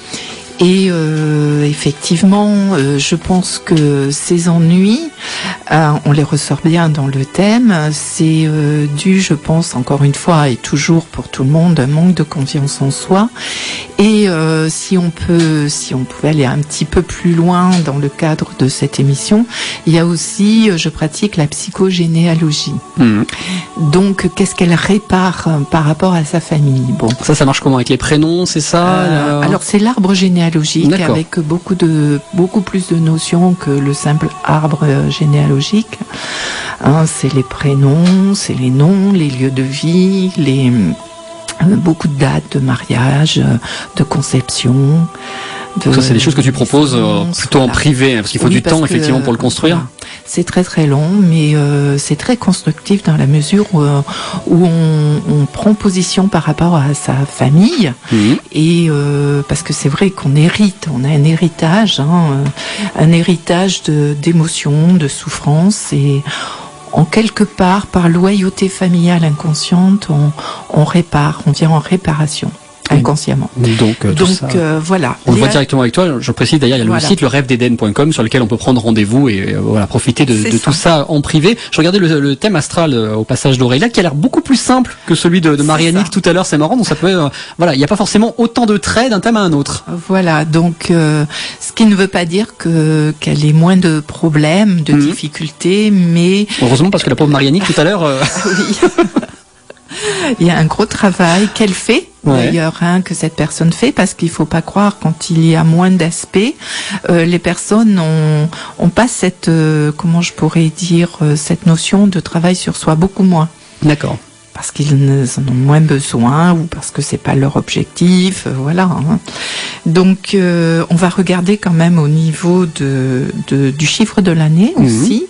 Et euh, effectivement, euh, je pense que ces ennuis, euh, on les ressort bien dans le thème, c'est euh, dû, je pense, encore une fois, et toujours pour tout le monde, un manque de confiance en soi. Et euh, si on peut, si on pouvait aller un petit peu plus loin dans le cadre de cette émission, il y a aussi, je pratique la psychogénéalogie. Mmh. Donc, qu'est-ce qu'elle répare euh, par rapport à sa famille? Bon, ça, ça marche comment avec les prénoms, c'est ça euh, là... Alors, c'est l'arbre généalogique. D'accord. Avec beaucoup de beaucoup plus de notions que le simple arbre généalogique. Hein, c'est les prénoms, c'est les noms, les lieux de vie, les euh, beaucoup de dates de mariage, de conception. De ça, c'est des choses que tu proposes euh, plutôt voilà. en privé, hein, parce qu'il faut oui, du temps que, effectivement pour le construire. Voilà. C'est très très long, mais euh, c'est très constructif dans la mesure où, où on, on prend position par rapport à sa famille. Mmh. Et euh, parce que c'est vrai qu'on hérite, on a un héritage, hein, un héritage de, d'émotions, de souffrances, et en quelque part, par loyauté familiale inconsciente, on, on répare, on vient en réparation. Inconsciemment. Donc, euh, Donc ça, euh, voilà. On le voit directement avec toi. Je précise d'ailleurs, il y a le voilà. site le rêve d'Eden point com sur lequel on peut prendre rendez-vous et euh, voilà profiter de, de tout ça en privé. Je regardais le, le thème astral euh, au passage d'Aurélia qui a l'air beaucoup plus simple que celui de, de Marianne tout à l'heure. C'est marrant. Donc ça peut, euh, voilà, il n'y a pas forcément autant de traits d'un thème à un autre. Voilà. Donc euh, ce qui ne veut pas dire que qu'elle ait moins de problèmes, de mmh. difficultés, mais heureusement parce que la pauvre Marianne tout à l'heure. Euh... oui. Il y a un gros travail qu'elle fait, ouais. d'ailleurs, hein, que cette personne fait, parce qu'il faut pas croire quand il y a moins d'aspects, euh, les personnes ont, ont pas cette, euh, comment je pourrais dire, euh, cette notion de travail sur soi, beaucoup moins. D'accord. Parce qu'ils en ont moins besoin ou parce que c'est pas leur objectif, euh, voilà. Hein. Donc, euh, on va regarder quand même au niveau de, de du chiffre de l'année mmh. aussi.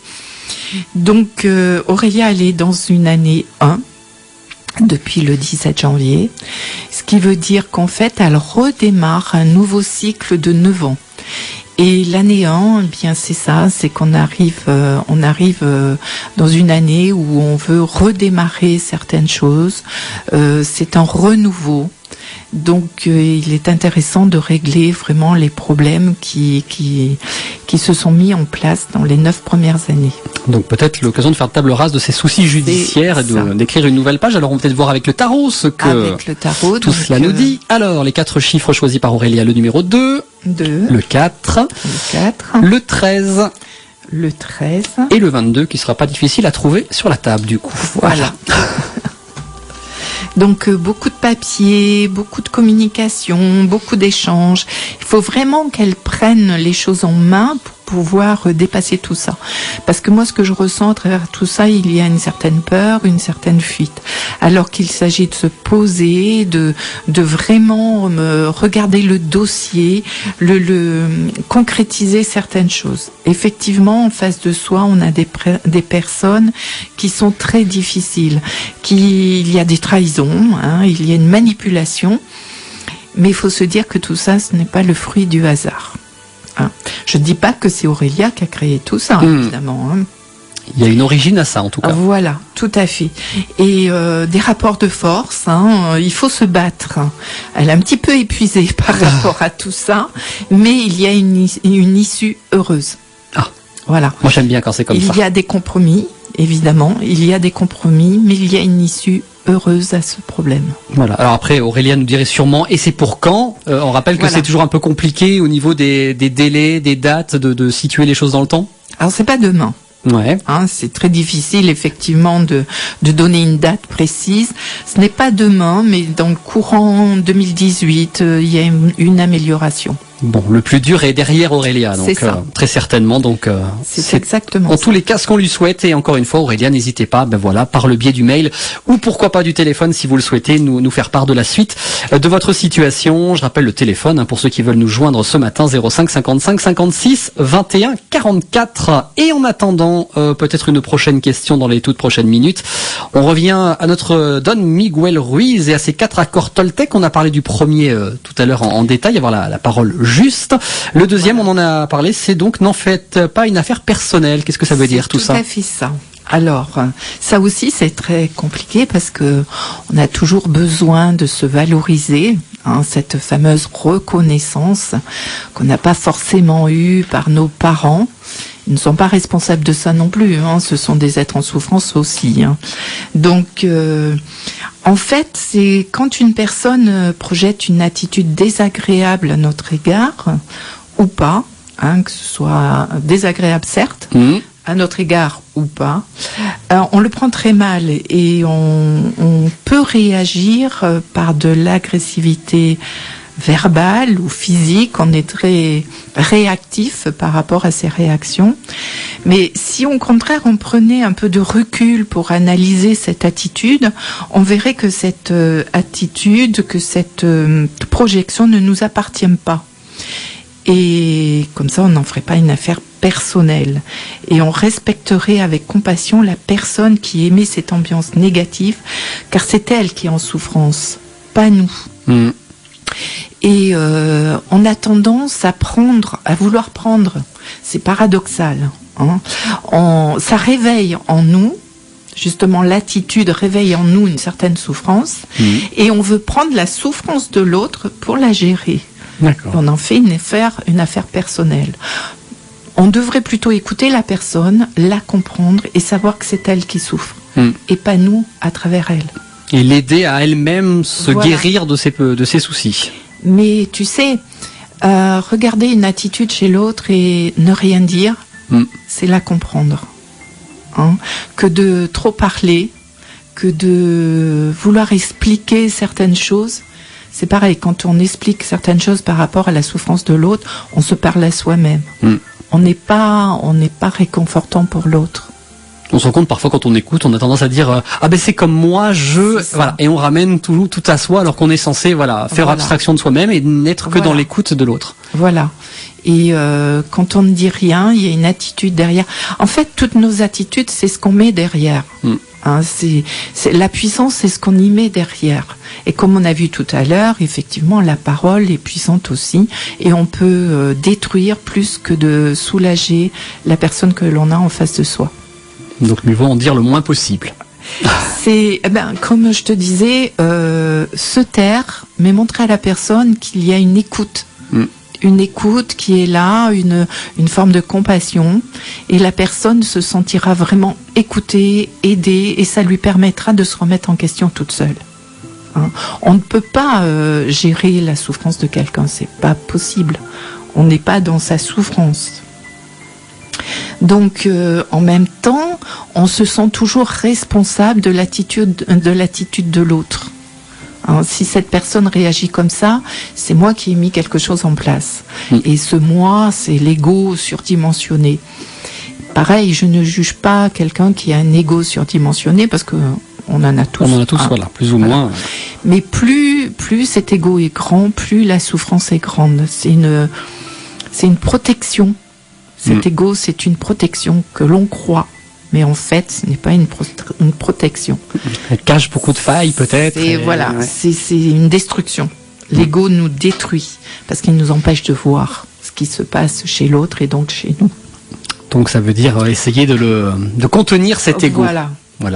Donc, euh, Aurélia, elle est dans une année un. Depuis le dix-sept janvier, ce qui veut dire qu'en fait, elle redémarre un nouveau cycle de neuf ans. Et l'année un, eh bien c'est ça, c'est qu'on arrive, euh, on arrive euh, dans une année où on veut redémarrer certaines choses. Euh, c'est un renouveau. Donc, euh, il est intéressant de régler vraiment les problèmes qui, qui, qui se sont mis en place dans les neuf premières années. Donc, peut-être l'occasion de faire table rase de ces soucis judiciaires et de, d'écrire une nouvelle page. Alors, on va peut-être voir avec le tarot ce que avec le tarot, tout cela nous dit. Alors, les quatre chiffres choisis par Aurélia, le numéro deux, deux le quatre, le quatre, le treize, le treize et le vingt-deux, qui sera pas difficile à trouver sur la table, du coup. Voilà. voilà. Donc euh, beaucoup de papier, beaucoup de communication, beaucoup d'échanges. Il faut vraiment qu'elle prenne les choses en main pour pouvoir euh, dépasser tout ça. Parce que moi, ce que je ressens à travers tout ça, il y a une certaine peur, une certaine fuite. Alors qu'il s'agit de se poser, de de vraiment euh, regarder le dossier, le, le concrétiser certaines choses. Effectivement, en face de soi, on a des des personnes qui sont très difficiles, qui il y a des trahisons. Hein, il y a une manipulation, mais il faut se dire que tout ça, ce n'est pas le fruit du hasard. Hein. Je ne dis pas que c'est Aurélia qui a créé tout ça, mmh. évidemment. Hein. Il y a une origine à ça, en tout cas. Voilà. Tout à fait. Et euh, des rapports de force, hein, il faut se battre. Elle est un petit peu épuisée par rapport à tout ça, mais il y a une, une issue heureuse. Ah. Voilà. Moi j'aime bien quand c'est comme il ça. Il y a des compromis, évidemment, il y a des compromis, mais il y a une issue heureuse à ce problème. Voilà. Alors après, Aurélia nous dirait sûrement, et c'est pour quand euh, On rappelle que voilà. c'est toujours un peu compliqué au niveau des, des délais, des dates, de, de situer les choses dans le temps. Alors c'est pas demain. Ouais. Hein, c'est très difficile effectivement de, de donner une date précise. Ce n'est pas demain, mais dans le courant deux mille dix-huit, euh, il y a une, une amélioration. Bon, le plus dur est derrière Aurélia, donc euh, très certainement. Donc euh, c'est, c'est exactement. En ça. tous les cas, ce qu'on lui souhaite. Et encore une fois, Aurélia, n'hésitez pas, ben voilà, par le biais du mail ou pourquoi pas du téléphone, si vous le souhaitez, nous nous faire part de la suite euh, de votre situation. Je rappelle le téléphone hein, pour ceux qui veulent nous joindre ce matin, zéro cinq cinquante-cinq cinquante-six vingt et un quarante-quatre. Et en attendant, euh, peut-être une prochaine question dans les toutes prochaines minutes. On revient à notre Don Miguel Ruiz et à ses quatre accords Toltec. On a parlé du premier euh, tout à l'heure en, en détail, avoir la, la parole juste. Le deuxième, on en a parlé, c'est donc n'en faites pas une affaire personnelle. Qu'est-ce que ça veut dire tout, tout ça ? Tout à fait ça. Alors, ça aussi, c'est très compliqué parce que on a toujours besoin de se valoriser, hein, cette fameuse reconnaissance qu'on n'a pas forcément eue par nos parents. Ils ne sont pas responsables de ça non plus, hein, ce sont des êtres en souffrance aussi. Hein. Donc, euh, en fait, c'est quand une personne projette une attitude désagréable à notre égard, ou pas, hein, que ce soit désagréable certes, mmh. à notre égard ou pas, euh, on le prend très mal et on, on peut réagir par de l'agressivité verbale ou physique, on est très réactif par rapport à ces réactions. Mais si au contraire on prenait un peu de recul pour analyser cette attitude, on verrait que cette euh, attitude, que cette euh, projection ne nous appartient pas. Et comme ça, on n'en ferait pas une affaire personnelle. Et on respecterait avec compassion la personne qui émet cette ambiance négative, car c'est elle qui est en souffrance, pas nous. Mmh. Et euh, on a tendance à prendre, à vouloir prendre, c'est paradoxal, hein, on, ça réveille en nous, justement l'attitude réveille en nous une certaine souffrance, mmh. et on veut prendre la souffrance de l'autre pour la gérer. D'accord. On en fait une affaire, une affaire personnelle. On devrait plutôt écouter la personne, la comprendre et savoir que c'est elle qui souffre, mmh. et pas nous à travers elle. Et l'aider à elle-même se voilà. guérir de ses, de ses soucis. Mais tu sais, euh, regarder une attitude chez l'autre et ne rien dire, mm. c'est la comprendre. Hein, que de trop parler, que de vouloir expliquer certaines choses. C'est pareil, quand on explique certaines choses par rapport à la souffrance de l'autre, on se parle à soi-même. Mm. On n'est pas, on n'est pas réconfortant pour l'autre. On se rend compte parfois quand on écoute, on a tendance à dire euh, ah ben c'est comme moi, je voilà, et on ramène tout tout à soi alors qu'on est censé voilà faire voilà. abstraction de soi-même et n'être que voilà. dans l'écoute de l'autre. Voilà. Et euh, quand on ne dit rien, il y a une attitude derrière. En fait, toutes nos attitudes, c'est ce qu'on met derrière. Mm. Hein, c'est, c'est la puissance, c'est ce qu'on y met derrière. Et comme on a vu tout à l'heure, effectivement, la parole est puissante aussi, et on peut euh, détruire plus que de soulager la personne que l'on a en face de soi. Donc mieux vaut en dire le moins possible. C'est, eh ben, comme je te disais, euh, se taire, mais montrer à la personne qu'il y a une écoute. Mm. Une écoute qui est là, une, une forme de compassion, et la personne se sentira vraiment écoutée, aidée, et ça lui permettra de se remettre en question toute seule. Hein. On ne peut pas euh, gérer la souffrance de quelqu'un, c'est pas possible. On n'est pas dans sa souffrance. Donc, euh, en même temps, on se sent toujours responsable de l'attitude de, l'attitude de l'autre. Hein, si cette personne réagit comme ça, c'est moi qui ai mis quelque chose en place. Mmh. Et ce moi, c'est l'ego surdimensionné. Pareil, je ne juge pas quelqu'un qui a un ego surdimensionné parce que on en a tous. On en a tous, hein, voilà, plus ou voilà. moins. Mais plus, plus cet ego est grand, plus la souffrance est grande. C'est une, c'est une protection. Cet mmh. ego, c'est une protection que l'on croit, mais en fait, ce n'est pas une, pro- une protection. Elle cache beaucoup de failles, peut-être. Et, et voilà, ouais. c'est, c'est une destruction. L'ego mmh. nous détruit parce qu'il nous empêche de voir ce qui se passe chez l'autre et donc chez nous. Donc ça veut dire essayer de le de contenir cet ego. Voilà. Voilà.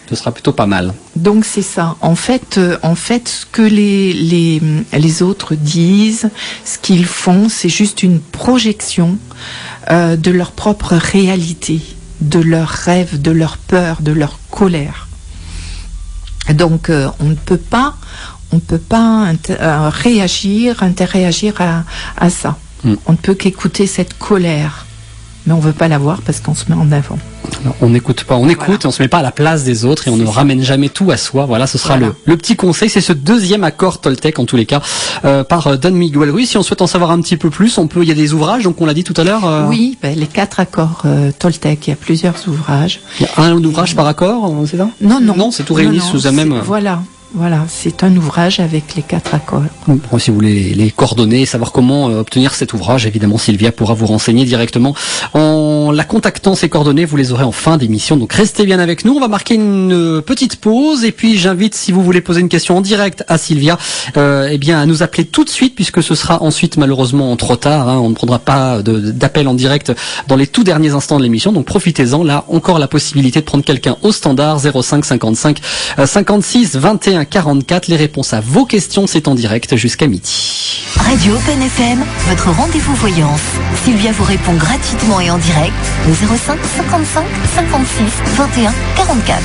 Ce sera plutôt pas mal. Donc c'est ça. En fait, euh, en fait, ce que les, les, les autres disent, ce qu'ils font, c'est juste une projection euh, de leur propre réalité, de leurs rêves, de leur peur, de leur colère. Donc euh, on ne peut pas, on ne peut pas inter- euh, réagir, interréagir à, à ça. Mm. On ne peut qu'écouter cette colère. Mais on ne veut pas la voir parce qu'on se met en avant. Alors, on n'écoute pas, on écoute voilà. Et on se met pas à la place des autres et on c'est ne ça. ramène jamais tout à soi. Voilà, ce sera voilà. le, le petit conseil. C'est ce deuxième accord Toltec en tous les cas euh, par Don Miguel Ruiz. Si on souhaite en savoir un petit peu plus, on peut. Il y a des ouvrages, donc on l'a dit tout à l'heure. Euh... Oui, ben, les quatre accords euh, Toltec. Il y a plusieurs ouvrages. Il y a un ouvrage et... par accord, c'est ça ? Non, non, non, c'est tout réuni non, non, sous un même. Voilà. Voilà, c'est un ouvrage avec les quatre accords. Bon, si vous voulez les, les coordonner, savoir comment euh, obtenir cet ouvrage, évidemment Sylvia pourra vous renseigner directement en la contactant. Ces coordonnées, vous les aurez en fin d'émission. Donc restez bien avec nous. On va marquer une euh, petite pause et puis j'invite, si vous voulez poser une question en direct à Sylvia, euh, eh bien à nous appeler tout de suite puisque ce sera ensuite malheureusement trop tard. Hein, on ne prendra pas de, d'appel en direct dans les tout derniers instants de l'émission. Donc profitez-en. Là, encore la possibilité de prendre quelqu'un au standard zéro cinq cinquante-cinq cinquante-six vingt et un quarante-quatre. Les réponses à vos questions, c'est en direct jusqu'à midi. Radio Open F M, votre rendez-vous voyance. Sylvia vous répond gratuitement et en direct au zéro cinq cinquante-cinq cinquante-six vingt et un quarante-quatre.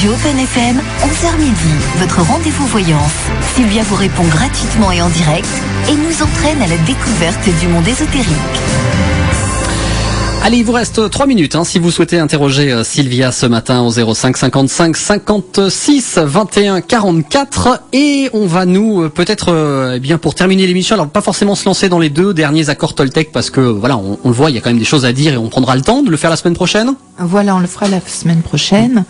du Open F M, onze heures midi, votre rendez-vous voyance. Sylvia vous répond gratuitement et en direct et nous entraîne à la découverte du monde ésotérique. Allez, il vous reste trois minutes hein, si vous souhaitez interroger euh, Sylvia ce matin au zéro cinq cinquante-cinq cinquante-six vingt et un quarante-quatre et on va nous euh, peut-être euh, eh bien pour terminer l'émission, alors pas forcément se lancer dans les deux derniers accords Toltec parce que voilà, on, on le voit, il y a quand même des choses à dire et on prendra le temps de le faire la semaine prochaine. Voilà, on le fera la semaine prochaine,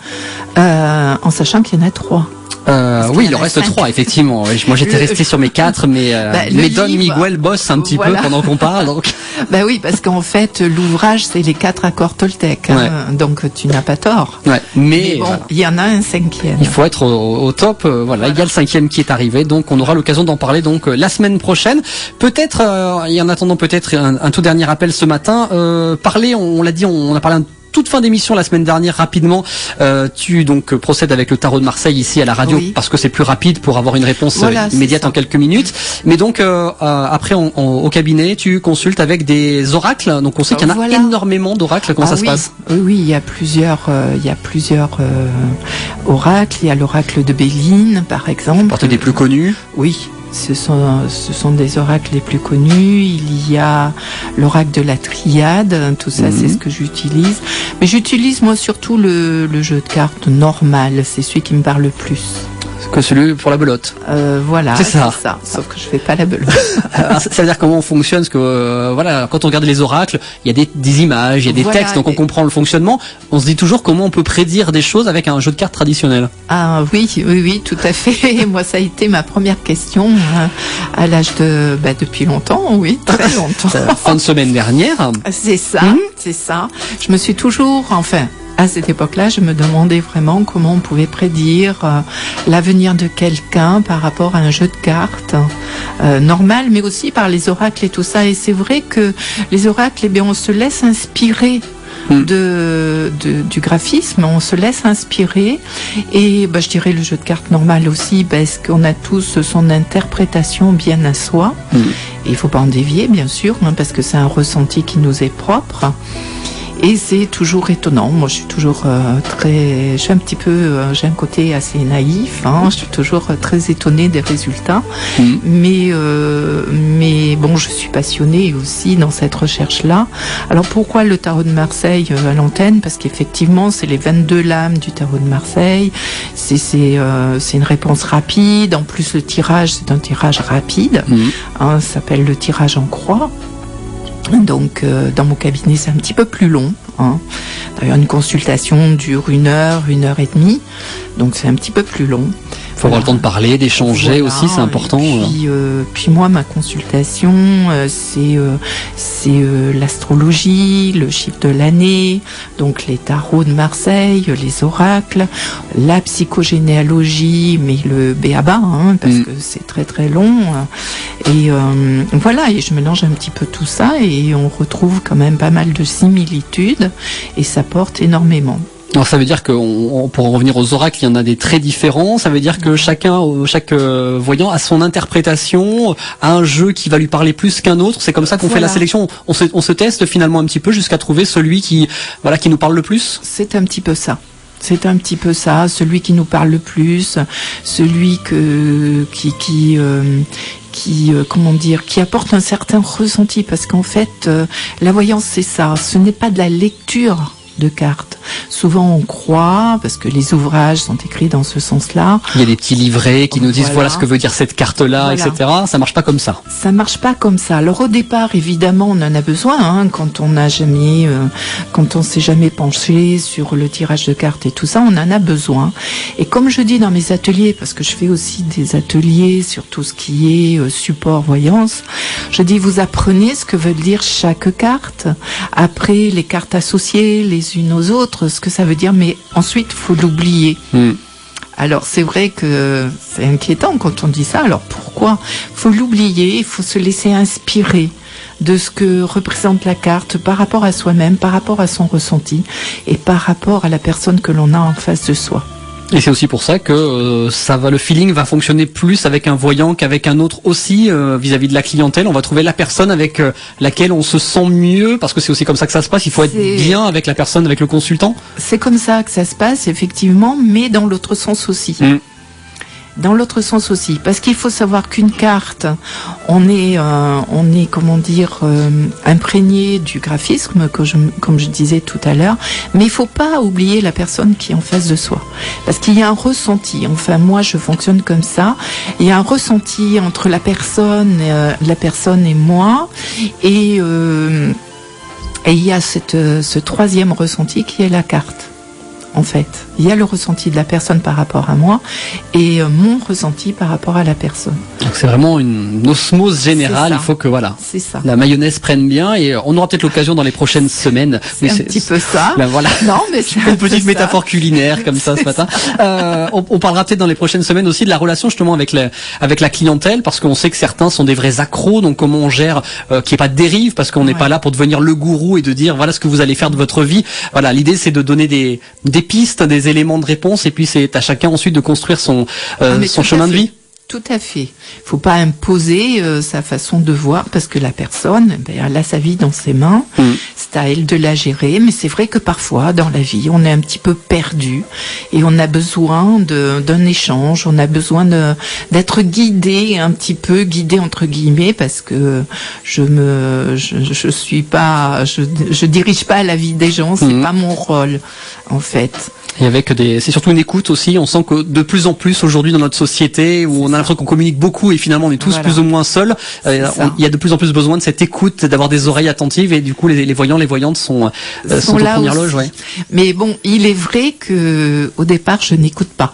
euh, en sachant qu'il y en a trois. Euh, oui, il en reste trois, effectivement. Moi, j'étais resté sur mes quatre, mais euh, bah, mais Don Miguel bosse un petit voilà. peu pendant qu'on parle. Donc. Bah oui, parce qu'en fait, l'ouvrage, c'est les quatre accords Toltec. Ouais. Hein, donc, tu n'as pas tort. Ouais, mais, mais bon, voilà. Il y en a un cinquième. Il faut être au, au top. Euh, voilà, voilà, il y a le cinquième qui est arrivé. Donc, on aura l'occasion d'en parler donc euh, la semaine prochaine. Peut-être, euh, et en attendant peut-être un, un tout dernier appel ce matin. Euh, parler, on, on l'a dit, on, on a parlé un toute fin d'émission la semaine dernière rapidement. Euh, tu donc procèdes avec le tarot de Marseille ici à la radio oui. parce que c'est plus rapide pour avoir une réponse voilà, immédiate en quelques minutes. Mais donc euh, euh, après on, on, au cabinet tu consultes avec des oracles. Donc on sait qu'il y en a voilà. énormément d'oracles. Comment ah, ça oui. se passe? Oui, oui, il y a plusieurs, euh, il y a plusieurs euh, oracles. Il y a l'oracle de Béline par exemple. Porte des plus connus. Oui. Ce sont, ce sont des oracles les plus connus. Il y a l'oracle de la triade. Tout ça, mmh. c'est ce que j'utilise. Mais j'utilise, moi, surtout le, le jeu de cartes normal. C'est celui qui me parle le plus. Que celui pour la belote. Euh, voilà, c'est ça. ça. Sauf que je fais pas la belote. Alors, ça veut dire comment on fonctionne, parce que euh, voilà, quand on regarde les oracles, il y a des, des images, il y a des voilà, textes, donc on comprend le fonctionnement. On se dit toujours comment on peut prédire des choses avec un jeu de cartes traditionnel. Ah oui, oui, oui, tout à fait. Moi, ça a été ma première question hein, à l'âge de, bah, depuis longtemps, oui, très longtemps. Fin de semaine dernière. C'est ça, mmh. c'est ça. Je me suis toujours, enfin. À cette époque-là, je me demandais vraiment comment on pouvait prédire euh, l'avenir de quelqu'un par rapport à un jeu de cartes euh, normal, mais aussi par les oracles et tout ça. Et c'est vrai que les oracles, eh bien, on se laisse inspirer mmh. de, de, du graphisme, on se laisse inspirer. Et bah, je dirais le jeu de cartes normal aussi, parce qu'on a tous son interprétation bien à soi. Mmh. Et il ne faut pas en dévier, bien sûr, hein, parce que c'est un ressenti qui nous est propre. Et c'est toujours étonnant. Moi, je suis toujours euh, très, je suis un petit peu, euh, j'ai un côté assez naïf. Hein, je suis toujours euh, très étonnée des résultats. Mmh. Mais, euh, mais bon, je suis passionnée aussi dans cette recherche-là. Alors pourquoi le tarot de Marseille euh, à l'antenne? Parce qu'effectivement, c'est les vingt-deux lames du tarot de Marseille. C'est, c'est, euh, c'est une réponse rapide. En plus, le tirage, c'est un tirage rapide. Mmh. Hein, ça s'appelle le tirage en croix. Donc, euh, dans mon cabinet, c'est un petit peu plus long. Hein. D'ailleurs, une consultation dure une heure, une heure et demie. Donc, c'est un petit peu plus long. Il faut voilà. avoir le temps de parler, d'échanger voilà. aussi, c'est important. Et puis, euh, puis moi, ma consultation, euh, c'est, euh, c'est euh, l'astrologie, le chiffre de l'année, donc les tarots de Marseille, les oracles, la psychogénéalogie, mais le b a-ba, hein, parce mm. que c'est très très long. Et euh, voilà, et je mélange un petit peu tout ça et on retrouve quand même pas mal de similitudes et ça porte énormément. Alors ça veut dire que on, pour en revenir aux oracles, il y en a des très différents. Ça veut dire que chacun, chaque euh, voyant a son interprétation, a un jeu qui va lui parler plus qu'un autre. C'est comme ça qu'on voilà. fait la sélection. On se, on se teste finalement un petit peu jusqu'à trouver celui qui, voilà, qui nous parle le plus. C'est un petit peu ça. C'est un petit peu ça, celui qui nous parle le plus, celui que qui qui euh, qui euh, comment dire, qui apporte un certain ressenti, parce qu'en fait, euh, la voyance c'est ça. Ce n'est pas de la lecture de cartes. Souvent on croit, parce que les ouvrages sont écrits dans ce sens-là. Il y a des petits livrets qui nous disent voilà, voilà ce que veut dire cette carte-là, voilà. et cetera. Ça marche pas comme ça. Ça marche pas comme ça. Alors au départ, évidemment, on en a besoin hein, quand on n'a jamais, euh, quand on s'est jamais penché sur le tirage de cartes et tout ça, on en a besoin. Et comme je dis dans mes ateliers, parce que je fais aussi des ateliers sur tout ce qui est euh, support voyance, je dis vous apprenez ce que veut dire chaque carte. Après les cartes associées, les unes aux autres, ce que ça veut dire, mais ensuite il faut l'oublier. Mm. Alors c'est vrai que c'est inquiétant quand on dit ça, alors pourquoi? Il faut l'oublier, il faut se laisser inspirer de ce que représente la carte par rapport à soi-même, par rapport à son ressenti et par rapport à la personne que l'on a en face de soi. Et c'est aussi pour ça que euh, ça va, le feeling va fonctionner plus avec un voyant qu'avec un autre aussi euh, vis-à-vis de la clientèle. On va trouver la personne avec euh, laquelle on se sent mieux, parce que c'est aussi comme ça que ça se passe. Il faut être C'est- bien avec la personne, avec le consultant. C'est comme ça que ça se passe, effectivement, mais dans l'autre sens aussi. Mm. Dans l'autre sens aussi, parce qu'il faut savoir qu'une carte, on est, euh, on est, comment dire, euh, imprégné du graphisme, que je, comme je disais tout à l'heure, mais il faut pas oublier la personne qui est en face de soi, parce qu'il y a un ressenti. Enfin, moi, je fonctionne comme ça. Il y a un ressenti entre la personne, euh, la personne et moi, et euh, et il y a cette, euh, ce troisième ressenti qui est la carte. En fait, il y a le ressenti de la personne par rapport à moi et euh, mon ressenti par rapport à la personne. Donc c'est vraiment une, une osmose générale. C'est ça. Il faut que voilà, C'est ça. la mayonnaise prenne bien, et on aura peut-être l'occasion dans les prochaines semaines. C'est un petit peu ça. Ben voilà. Non, mais c'est un Une peu petite ça. métaphore culinaire comme ça ce matin. Euh, on, on parlera peut-être dans les prochaines semaines aussi de la relation justement avec la, avec la clientèle, parce qu'on sait que certains sont des vrais accros. Donc comment on gère euh, qu'il n'y ait pas de dérive, parce qu'on n'est Ouais. pas là pour devenir le gourou et de dire voilà ce que vous allez faire de votre vie. Voilà, l'idée c'est de donner des, des pistes, des éléments de réponse, et puis c'est à chacun ensuite de construire son, euh, Ah, mais son tout à chemin de fait. vie. Tout à fait. Il faut pas imposer euh, sa façon de voir, parce que la personne, ben, elle a sa vie dans ses mains. Mm. C'est à elle de la gérer. Mais c'est vrai que parfois, dans la vie, on est un petit peu perdu et on a besoin de, d'un échange. On a besoin de, d'être guidé, un petit peu guidé entre guillemets, parce que je me, je, je suis pas, je, je dirige pas la vie des gens. C'est Mm. pas mon rôle, en fait. Et avec des, c'est surtout une écoute aussi. On sent que de plus en plus aujourd'hui dans notre société, où on a l'impression qu'on communique beaucoup et finalement on est tous Voilà. plus ou moins seuls, euh, C'est ça. on- il y a de plus en plus besoin de cette écoute, d'avoir des oreilles attentives, et du coup les, les voyants, les voyantes sont, euh, sont, Sont aux là premières aussi. loges. Ouais. Mais bon, il est vrai que au départ, je n'écoute pas.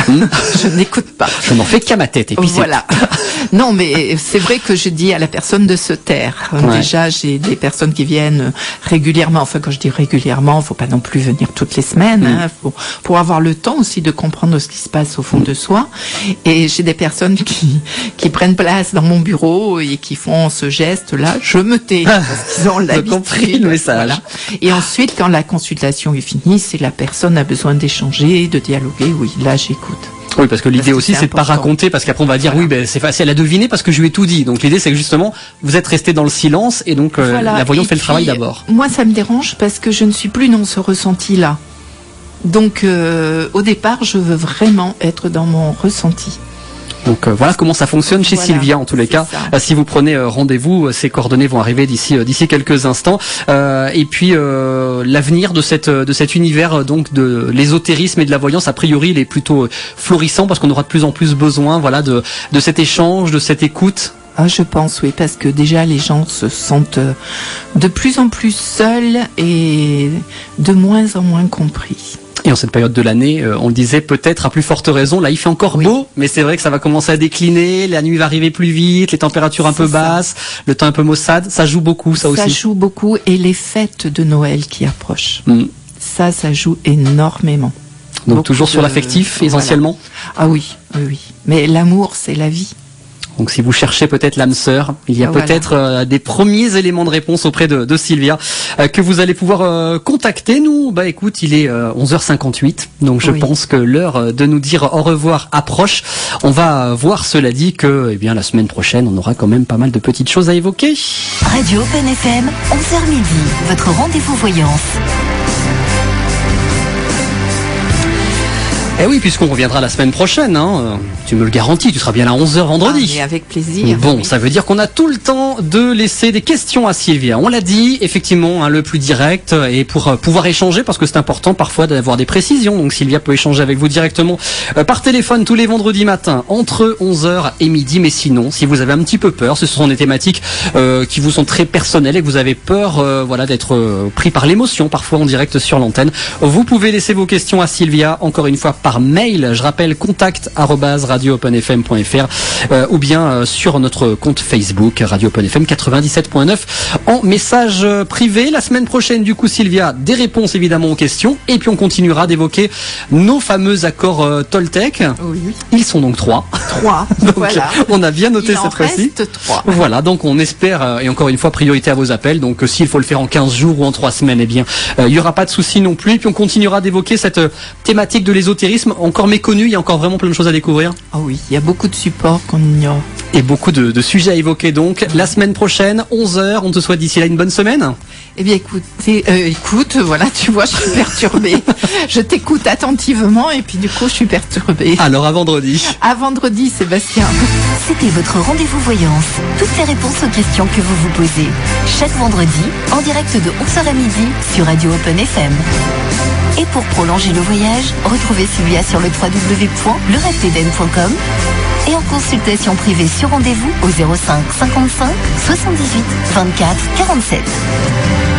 je n'écoute pas. Je n'en fais qu'à ma tête. Et puis c'est- Voilà. Non, mais c'est vrai que je dis à la personne de se taire. Ouais. Déjà, j'ai des personnes qui viennent régulièrement. Enfin, quand je dis régulièrement, faut pas non plus venir toutes les semaines. Mm. Hein, faut, pour avoir le temps aussi de comprendre ce qui se passe au fond de soi. Et j'ai des personnes qui qui prennent place dans mon bureau et qui font ce geste-là. Je me tais parce qu'ils ont J'ai l'habitude. compris le message. Voilà. Et ensuite, quand la consultation est finie, c'est la personne a besoin d'échanger, de dialoguer. Oui, là, j'écoute. Oui, parce que l'idée Parce que aussi, c'est c'est de pas important. raconter, parce qu'après on va dire Voilà. oui, ben c'est facile à deviner parce que je lui ai tout dit. Donc l'idée, c'est que justement, vous êtes resté dans le silence, et donc euh, Voilà. la voyante Et fait le travail puis, d'abord. Moi, ça me dérange parce que je ne suis plus dans ce ressenti-là. Donc, euh, au départ, je veux vraiment être dans mon ressenti. Donc euh, voilà comment ça fonctionne chez Voilà, Sylvia en tous les c'est cas. ça. Euh, si vous prenez euh, rendez-vous, euh, ces coordonnées vont arriver d'ici euh, d'ici quelques instants. Euh, et puis euh, l'avenir de cette de cet univers euh, donc de l'ésotérisme et de la voyance, a priori, il est plutôt euh, florissant, parce qu'on aura de plus en plus besoin, voilà, de de cet échange, de cette écoute. Ah, je pense, oui, parce que déjà, les gens se sentent euh, de plus en plus seuls et de moins en moins compris. Et en cette période de l'année, euh, on le disait peut-être à plus forte raison, là il fait encore Oui. beau, mais c'est vrai que ça va commencer à décliner, la nuit va arriver plus vite, les températures un peu C'est ça. basses, le temps un peu maussade, ça joue beaucoup, ça, Ça aussi. joue beaucoup, et les fêtes de Noël qui approchent. Mm. Ça, ça joue énormément. Donc Beaucoup toujours sur de- l'affectif voilà. essentiellement. Ah oui, oui, oui. Mais l'amour, c'est la vie. Donc si vous cherchez peut-être l'âme sœur, il y a Ah, voilà. peut-être euh, des premiers éléments de réponse auprès de, de Sylvia euh, que vous allez pouvoir euh, contacter. Nous, bah écoute, il est euh, onze heures cinquante-huit, donc je Oui. pense que l'heure euh, de nous dire au revoir approche. On va euh, voir, cela dit, que eh bien la semaine prochaine, on aura quand même pas mal de petites choses à évoquer. Radio Open F M, onze heures midi, votre rendez-vous voyance. Eh oui, puisqu'on reviendra la semaine prochaine, hein, euh, tu me le garantis, tu seras bien à onze heures Ah, vendredi. mais avec plaisir. Bon, oui. ça veut dire qu'on a tout le temps de laisser des questions à Sylvia. On l'a dit, effectivement, hein, le plus direct, et pour euh, pouvoir échanger, parce que c'est important parfois d'avoir des précisions. Donc Sylvia peut échanger avec vous directement euh, par téléphone tous les vendredis matins entre onze heures et midi. Mais sinon, si vous avez un petit peu peur, ce sont des thématiques euh, qui vous sont très personnelles et que vous avez peur, euh, voilà, d'être euh, pris par l'émotion parfois en direct sur l'antenne, vous pouvez laisser vos questions à Sylvia, encore une fois par mail. Je rappelle contact arobase radio open f m point f r euh, ou bien euh, sur notre compte Facebook Radio Open F M quatre-vingt-dix-sept point neuf en message euh, privé. La semaine prochaine, du coup, Sylvia, des réponses évidemment aux questions, et puis on continuera d'évoquer nos fameux accords euh, Toltec. Oui, oui. Ils sont donc trois. Trois. Donc, Voilà. on a bien noté Il en cette fois-ci. reste trois. Voilà, donc on espère, euh, et encore une fois, priorité à vos appels. Donc euh, s'il faut le faire en quinze jours ou en trois semaines, eh bien, euh, il y aura pas de souci non plus. Et puis on continuera d'évoquer cette euh, thématique de l'ésotérisme. l'ésotérisme, encore méconnu, il y a encore vraiment plein de choses à découvrir. Ah oui, il y a beaucoup de supports qu'on ignore. Et beaucoup de, de sujets à évoquer donc. La semaine prochaine, onze heures, on te souhaite d'ici là une bonne semaine. Eh bien écoutez, euh, écoute, voilà, tu vois, je suis perturbée. Je t'écoute attentivement et puis du coup, je suis perturbée. Alors à vendredi. À vendredi, Sébastien. C'était votre rendez-vous voyance. Toutes les réponses aux questions que vous vous posez. Chaque vendredi, en direct de onze heures à midi sur Radio Open F M. Et pour prolonger le voyage, retrouvez Sylvia sur le w w w point le rêve d'eden point com et en consultation privée sur rendez-vous au zéro cinq cinquante-cinq soixante-dix-huit vingt-quatre quarante-sept.